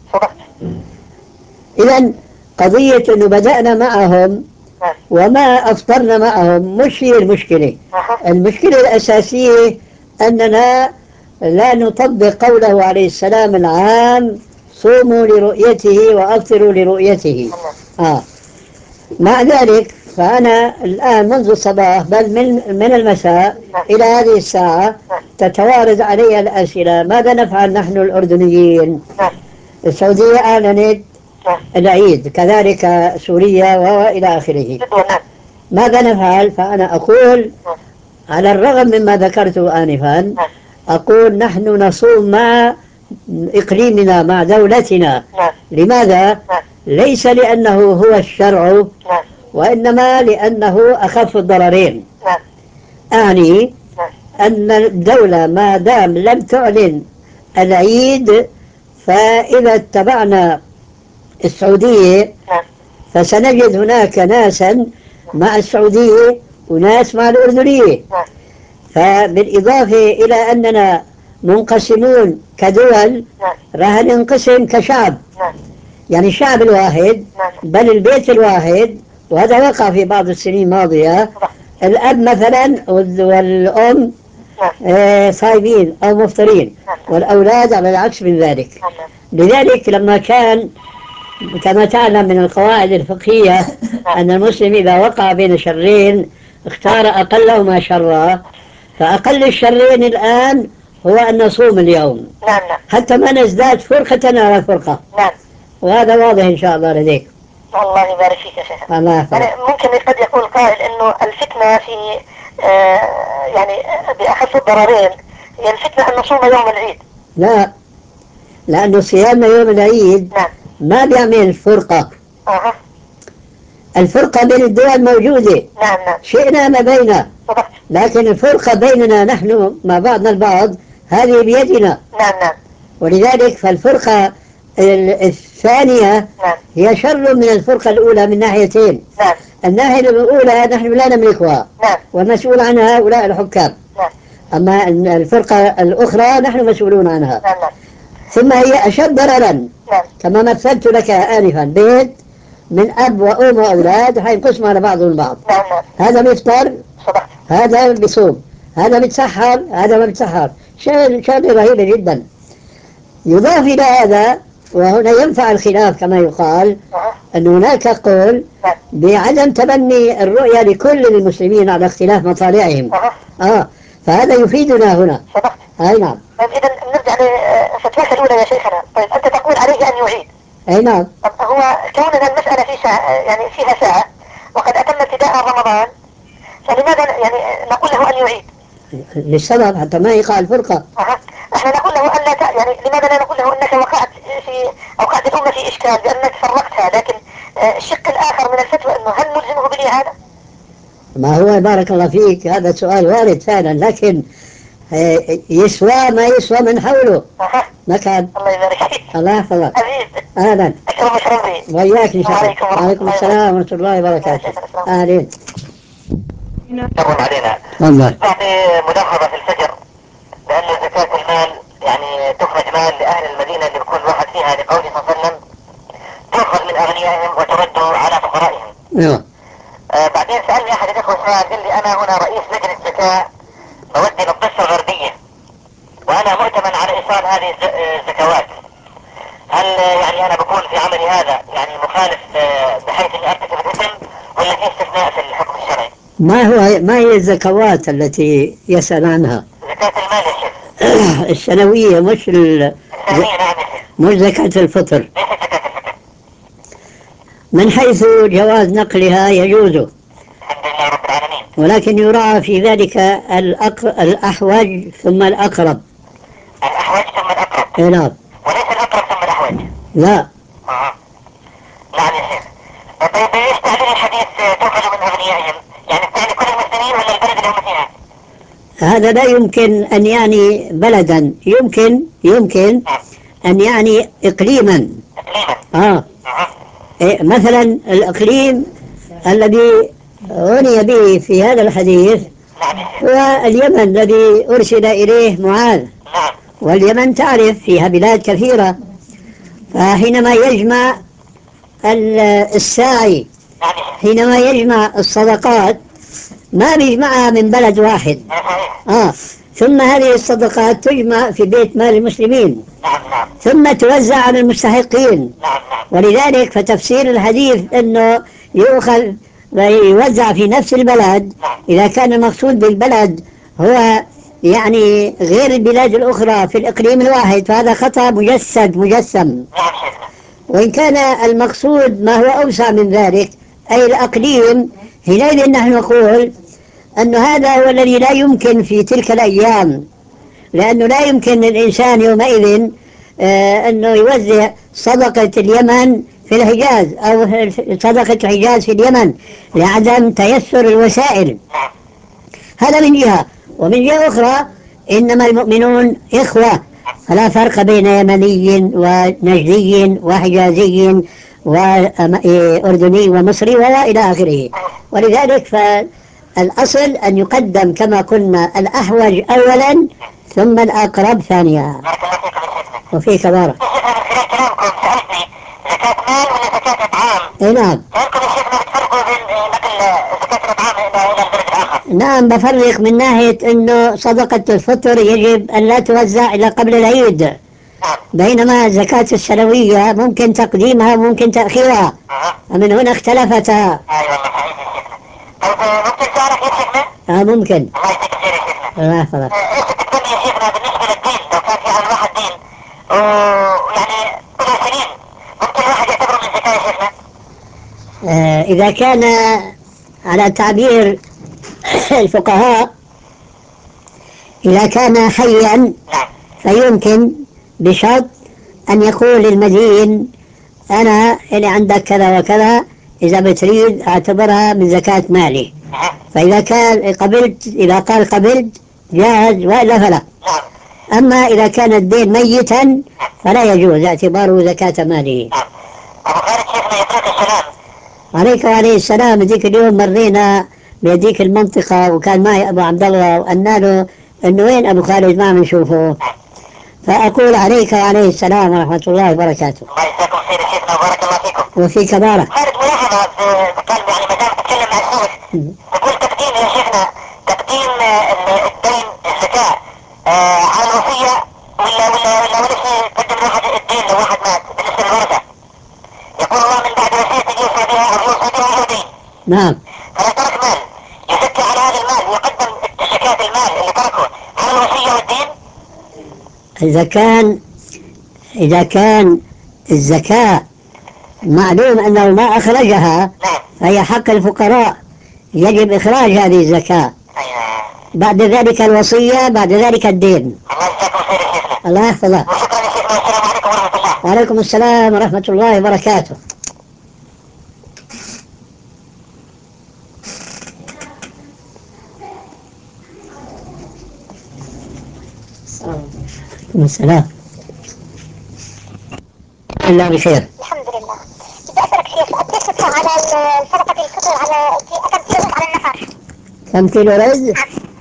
إذن قضية أنه بدأنا معهم وما أفطرنا معهم مش هي المشكلة. المشكلة الأساسية أننا لا نطبق قوله عليه السلام العام صوموا لرؤيته وأفطروا لرؤيته. آه. مع ذلك فأنا الآن منذ الصباح بل من, من المساء إلى هذه الساعة تتوارد علي الأسئلة: ماذا نفعل نحن الأردنيين؟ السعودية أعلنت العيد، كذلك سوريا وإلى آخره. ماذا نفعل؟ فأنا أقول على الرغم مما ذكرته آنفا، أقول نحن نصوم مع إقليمنا مع دولتنا. لماذا؟ ليس لأنه هو الشرع، وإنما لأنه أخف الضررين. أعني أن الدولة ما دام لم تعلن العيد، فإذا اتبعنا السعودية فسنجد هناك ناسا مع السعودية وناس مع الأردنية. فبالإضافة إلى أننا منقسمون كدول، راح ننقسم كشعب، يعني الشعب الواحد بل البيت الواحد. وهذا وقع في بعض السنين الماضية، الأب مثلا والأم آه صايمين أو مفطرين والأولاد على العكس من ذلك. لذلك لما كان كما تعلم من القواعد الفقهية أن المسلم إذا وقع بين شرين اختار أقلهما شرا، فأقل الشرين الآن هو أن نصوم اليوم حتى ما نزداد فرقة على فرقة. وهذا واضح إن شاء الله لديك. الله يبارك فيك يا شيخ. الله يعني ممكن قد يقول قائل إنه الفتنة في آه يعني بأخف الضررين هي الفتنة أن نصوم يوم العيد. لا، لأنه صيامنا يوم العيد نعم. ما بيعمل فرقة. أه. الفرقة بين الدول موجودة. نعم نعم. شئنا ما بينا. صدقت. لكن الفرقة بيننا نحن مع بعضنا البعض هذه بيدنا. نعم نعم. ولذلك فالفرقة الثانية نعم. هي شر من الفرقة الأولى من ناحيتين. نعم. الناحية الأولى نحن لا نملكها، نعم. والمسؤول عنها هؤلاء الحكام. نعم. أما الفرقة الأخرى نحن مسؤولون عنها. نعم. نعم. ثم هي أشد ضررا. نعم. كما مثلت لك آنفا، بيت من أب وأم وأولاد حينقسموا على بعضهم البعض. نعم. نعم. هذا بيفطر، صدقت. هذا بيصوم، هذا بيتسحر، هذا ما بيتسحر. شيء شغلة رهيبة جدا. يضاف إلى هذا، وهنا ينفع الخلاف كما يقال، أن هناك قول بعدم تبني الرؤية لكل المسلمين على اختلاف مطالعهم. آه فهذا يفيدنا هنا. أي نعم. طيب إذا نرجع لفتواك الأولى يا شيخنا. طيب أنت تقول عليه أن يعيد. أي نعم. طب هو كوننا المسألة في ساعة يعني فيها ساعة وقد أتم ابتداء رمضان، فلماذا يعني نقول له أن يعيد؟ للسبب حتى ما يقع الفرقة. أه. احنا نقول له أن لا ت... يعني لماذا لا نقول له أنك وقعت في أوقات الأمة في إشكال بأنك فرقتها، لكن آه الشق الآخر من الفتوى أنه هل نلزمه بالإعادة؟ ما هو بارك الله فيك هذا السؤال وارد فعلا، لكن يسوى ما يسوى من حوله. أه. نكد. الله يبارك فيك. الله يحفظك. عزيز. أهلا. أكرم شرفي. وإياك إن شاء الله. وعليكم السلام ورحمة الله وبركاته. أهلين. تمام علينا. والله. تعطي ملاحظة في الفجر بأن زكاة المال يعني تخرج مال لأهل المدينة اللي بيكون واحد فيها لقوله صلى الله عليه وسلم تأخذ من أغنيائهم وترد على فقرائهم. أيوه. آه بعدين سألني أحد الإخوة سؤال، قال لي أنا هنا رئيس لجنة زكاة بودي للضفة الغربية وأنا مؤتمن على إيصال هذه الزكوات، هل يعني أنا بكون في عملي هذا يعني مخالف بحيث أني أرتكب الإثم ولا في استثناء في الحكم الشرعي؟ ما هو ما هي الزكوات التي يسأل عنها؟ زكاة المال يا شيخ. السنوية مش ال... السنوية نعم يا شيخ. مش زكاة الفطر. ليست زكاة الفطر. من حيث جواز نقلها يجوز. الحمد لله رب العالمين. ولكن يراعى في ذلك الأق... الأحوج ثم الأقرب. الأحوج ثم الأقرب. إيه نعم. وليس الأقرب ثم الأحوج. لا. آه. نعم يا شيخ. طيب ايش تعليل الحديث تخرج من أغنيائهم؟ يعني تعني كل المسلمين ولا البلد اللي هم فيها؟ هذا لا يمكن أن يعني بلدا، يمكن يمكن نعم. أن يعني إقليما. إقليما. آه. إيه مثلا الإقليم الذي عني به في هذا الحديث هو اليمن الذي أرسل إليه معاذ. نعم. واليمن تعرف فيها بلاد كثيرة، فحينما يجمع الساعي حينما يجمع الصدقات ما بيجمعها من بلد واحد. آه. ثم هذه الصدقات تجمع في بيت مال المسلمين ثم توزع على المستحقين. ولذلك فتفسير الحديث أنه يؤخذ ويوزع في نفس البلد إذا كان المقصود بالبلد هو يعني غير البلاد الأخرى في الإقليم الواحد فهذا خطأ مجسد مجسم. وإن كان المقصود ما هو أوسع من ذلك أي الأقليم، حينئذ نحن نقول أن هذا هو الذي لا يمكن في تلك الأيام، لأنه لا يمكن للإنسان يومئذ آه أنه يوزع صدقة اليمن في الحجاز أو صدقة الحجاز في اليمن لعدم تيسر الوسائل. هذا من جهة. ومن جهة أخرى إنما المؤمنون إخوة، فلا فرق بين يمني ونجدي وحجازي وأردني ومصري وإلى آخره. ولذلك فالأصل أن يقدم كما قلنا الأحوج أولا ثم الأقرب ثانيا. وفيك بارك. زكاة مال ولا زكاة إطعام؟ اي نعم. فأنتم يا شيخنا بتفرقوا بين نقل زكاة الإطعام إلى البلد الآخر؟ نعم بفرق من ناحية أنه صدقة الفطر يجب أن لا توزع إلى قبل العيد. نعم. بينما زكاة السنوية ممكن تقديمها وممكن تأخيرها. أه. ومن هنا اختلفتا. أي والله صحيح يا شيخنا. طيب ممكن تعرف يا شيخنا؟ اه ممكن. الله يجزيك خير يا شيخنا. الله يحفظك. ايش تتكلم يا شيخنا بالنسبة للدين لو كان في على الواحد دين ويعني كل سنين ممكن الواحد يعتبره من الزكاة يا شيخنا؟ آه إذا كان على تعبير الفقهاء إذا كان حيا فيمكن بشرط أن يقول للمدين أنا اللي عندك كذا وكذا إذا بتريد أعتبرها من زكاة مالي. فإذا كان قبلت إذا قال قبلت جاهز وإلا فلا. أما إذا كان الدين ميتا فلا يجوز اعتباره زكاة ماله. أبو خالد شيخنا يطلق السلام عليك وعليه السلام. ذيك اليوم مرينا بهذيك المنطقة وكان معي أبو عبد الله وقلنا له إنه وين أبو خالد ما بنشوفه، فأقول عليك وعليه السلام ورحمة الله وبركاته. الله يجزاكم خير يا شيخنا وبارك الله فيكم. وفيك بارك. خالد ملاحظة قلبي يعني ما دام تتكلم عن الفلوس تقول تقديم يا شيخنا تقديم الدين الزكاة آه على الوصية ولا ولا ولا ولا شيء تقدم الواحد الدين لو واحد مات بالنسبة للورثة يقول الله من بعد وصية يوصى بها أو يوصى بها أو دين. نعم. فلو ترك مال يزكى على هذا المال ويقدم زكاة المال اللي تركه على الوصية والدين. إذا كان إذا كان الزكاة معلوم أنه ما أخرجها فهي حق الفقراء، يجب إخراج هذه الزكاة. بعد ذلك الوصية، بعد ذلك الدين. الله يحفظك. وعليكم السلام ورحمة الله وبركاته. السلام. الله بخير. الحمد لله. بدي أسألك شيخ، قديش تدفع على صدقة الفطر على كم كيلو رز على النفر؟ كم كيلو رز؟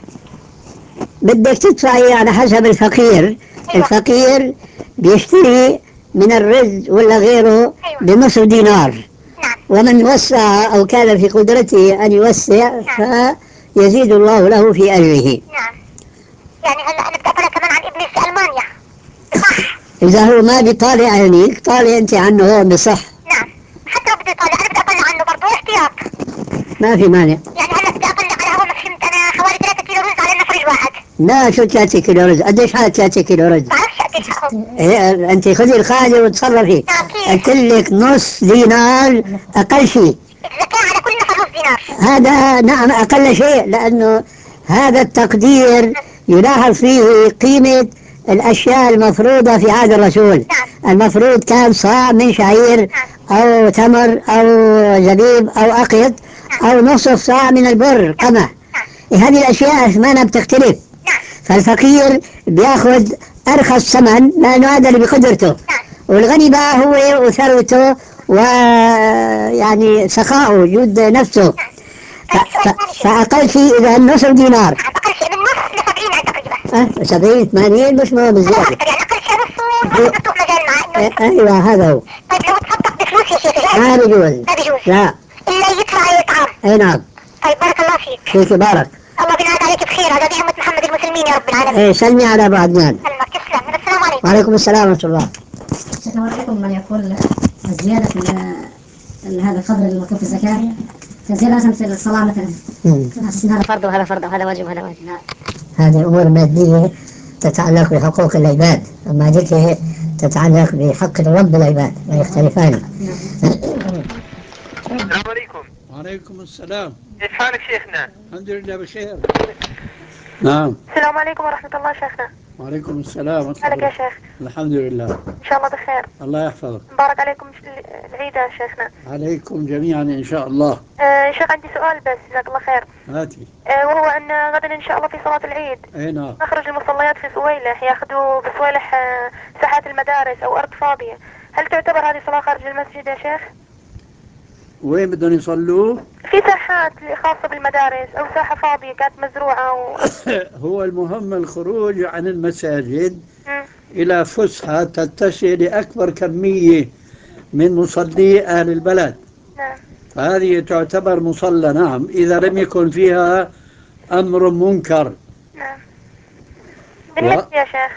بدك تدفعي على حسب الفقير. أيوة. الفقير بيشتري من الرز ولا غيره. أيوة. بنصف دينار. نعم. ومن وسع أو كان في قدرته أن يوسع. نعم. فيزيد الله له في أجره. نعم. يعني هلا أنا بدي أسألك كمان عن ابني في ألمانيا. صح. إذا هو ما بيطالع عينيك طالع أنت عنه هو بصح. نعم. حتى لو بدي أطلع أنا بدي أطلع عنه برضه احتياط. ما في مانع. يعني هلا بدي أطلع على أول ما فهمت أنا حوالي ثلاثة كيلو رز على النفر الواحد. لا شو ثلاثة كيلو رز؟ قديش حالة ثلاثة كيلو رز؟ بعرفش قديش أخذ. إيه أنت خذي القاعدة وتصرفي. قلت لك نص دينار أقل شيء. الزكاة على كل نفر نص دينار. هذا نعم أقل شيء، لأنه هذا التقدير يلاحظ فيه قيمة الأشياء المفروضة في عهد الرسول. المفروض كان صاع من شعير أو تمر أو زبيب أو أقط أو نصف صاع من البر قمح. هذه الأشياء أثمانها بتختلف، فالفقير بياخذ أرخص ثمن لأنه هذا اللي بقدرته، والغني بقى هو وثروته ويعني سخاءه وجود نفسه. فأقل شيء إذا نصف دينار. أقل شيء من نص لسبعين أعتقد. أه سبعين ثمانين مش مهم بالزيادة. يعني أقل شيء نص مفتوح مجال معه. أيوة هذا هو. طيب لو تصدق بفلوس يا شيخ ما بيجوز. ما بيجوز. لا. إلا يدفع يطعم. أي نعم. طيب بارك الله فيك. فيك بارك. الله بينعاد عليك بخير، هذا دي أمة محمد المسلمين يا رب العالمين. إيه سلمي على أبو عدنان. سلمك تسلم. السلام عليكم. وعليكم السلام ورحمة الله. السلام عليكم. من يقول الزيادة في هذا القدر المطلوب في الزكاة كزيادة مثلا في الصلاة مثلا. هذا فرض وهذا فرض وهذا واجب وهذا واجب. هذه أمور مادية تتعلق بحقوق العباد، أما ذيك تتعلق بحق الرب العباد ويختلفان. السلام عليكم. وعليكم السلام. كيف حالك شيخنا؟ الحمد لله بخير. نعم. السلام عليكم ورحمة الله شيخنا. وعليكم السلام ورحمة الله. يا شيخ. الحمد لله. إن شاء الله بخير. الله يحفظك. مبارك عليكم العيد يا شيخنا. عليكم جميعا إن شاء الله. آه شيخ عندي سؤال بس جزاك الله خير. هاتي. آه وهو أن غدا إن شاء الله في صلاة العيد. أي نعم. نخرج المصليات في سويلح، ياخذوا بسويلح آه ساحات المدارس أو أرض فاضية، هل تعتبر هذه صلاة خارج المسجد يا شيخ؟ وين بدهم يصلوا؟ في ساحات خاصة بالمدارس أو ساحة فاضية كانت مزروعة و... هو المهم الخروج عن المساجد م. إلى فسحة تتسع لأكبر كمية من مصلي أهل البلد. نعم. فهذه تعتبر مصلى. نعم إذا لم يكن فيها أمر منكر. نعم. بالمثل و... يا شيخ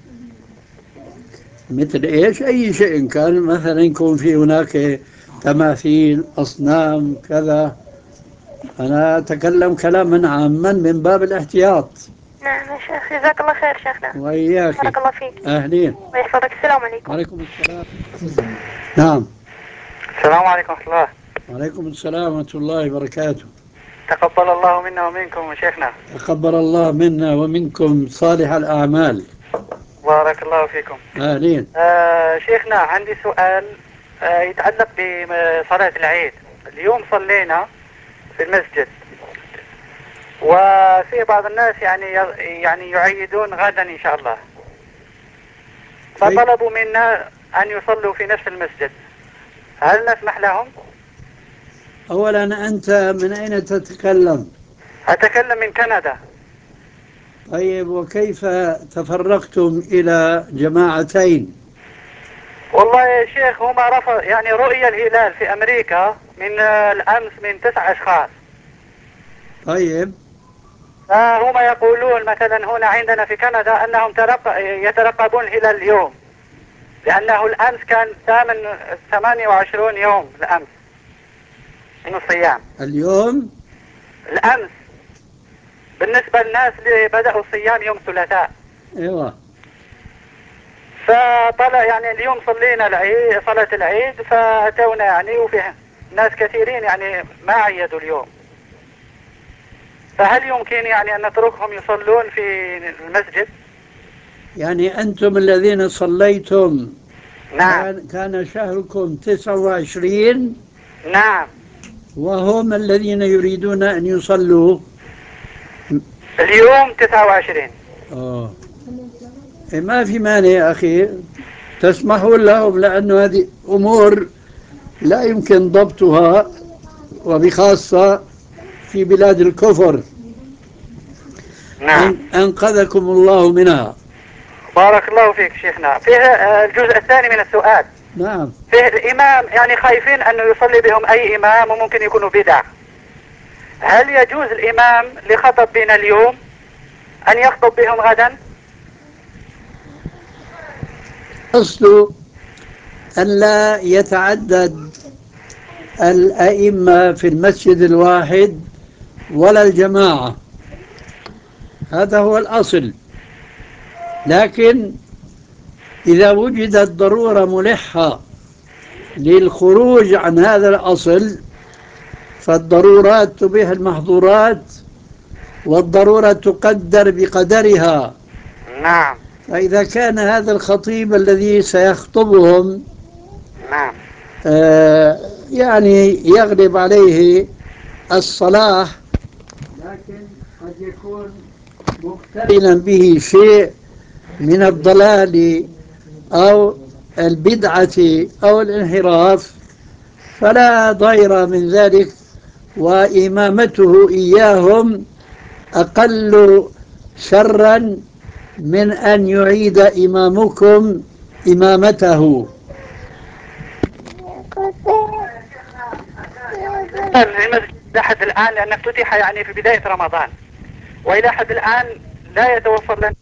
مثل إيش؟ أي شيء كان، مثلا يكون في هناك تماثيل أصنام كذا. أنا أتكلم كلاما عاما من باب الاحتياط. نعم يا شيخ جزاك الله خير شيخنا. وإياك. بارك الله فيك. أهلين. ويحفظك. السلام عليكم. وعليكم السلام. نعم. السلام عليكم ورحمة الله. وعليكم السلام ورحمة الله وبركاته. تقبل الله منا ومنكم شيخنا. تقبل الله منا ومنكم صالح الأعمال. بارك الله فيكم. أهلين. آه شيخنا عندي سؤال آه يتعلق بصلاة العيد. اليوم صلينا في المسجد وفي بعض الناس يعني يعني يعيدون غدا إن شاء الله، فطلبوا منا أن يصلوا في نفس المسجد، هل نسمح لهم؟ أولا أنت من أين تتكلم؟ أتكلم من كندا. طيب وكيف تفرقتم إلى جماعتين؟ والله يا شيخ هما رفض يعني رؤية الهلال في أمريكا من الأمس من تسع أشخاص. طيب فهم يقولون مثلا هنا عندنا في كندا أنهم ترق... يترقبون الهلال اليوم، لأنه الأمس كان ثامن ثمانية وعشرون يوم الأمس من الصيام. اليوم؟ الأمس بالنسبة للناس اللي بدأوا الصيام يوم الثلاثاء. ايوه. فطلع يعني اليوم صلينا العيد صلاة العيد فأتونا يعني وفيه ناس كثيرين يعني ما عيدوا اليوم. فهل يمكن يعني أن نتركهم يصلون في المسجد؟ يعني أنتم الذين صليتم نعم. كان, كان شهركم تسعة وعشرين. نعم. وهم الذين يريدون أن يصلوا اليوم تسعة وعشرين. آه. ما في مانع يا أخي، تسمحون لهم، لأنه هذه أمور لا يمكن ضبطها، وبخاصة في بلاد الكفر. نعم. أنقذكم الله منها. بارك الله فيك شيخنا. فيه الجزء الثاني من السؤال. نعم. فيه الإمام يعني خايفين أنه يصلي بهم أي إمام وممكن يكونوا بدع. هل يجوز الإمام لخطب بنا اليوم أن يخطب بهم غدا؟ أصل أن لا يتعدد الأئمة في المسجد الواحد ولا الجماعة، هذا هو الأصل. لكن إذا وجدت ضرورة ملحة للخروج عن هذا الأصل فالضرورات تبيح المحظورات، والضرورة تقدر بقدرها. نعم. فإذا كان هذا الخطيب الذي سيخطبهم نعم. آه يعني يغلب عليه الصلاح، لكن قد يكون مقترنا به شيء من الضلال أو البدعة أو الانحراف، فلا ضير من ذلك، وإمامته إياهم أقل شرا من أن يعيد إمامكم إمامته. المسجد لحد الآن لأنه افتتح يعني في بداية رمضان، وإلى حد الآن لا يتوفر لنا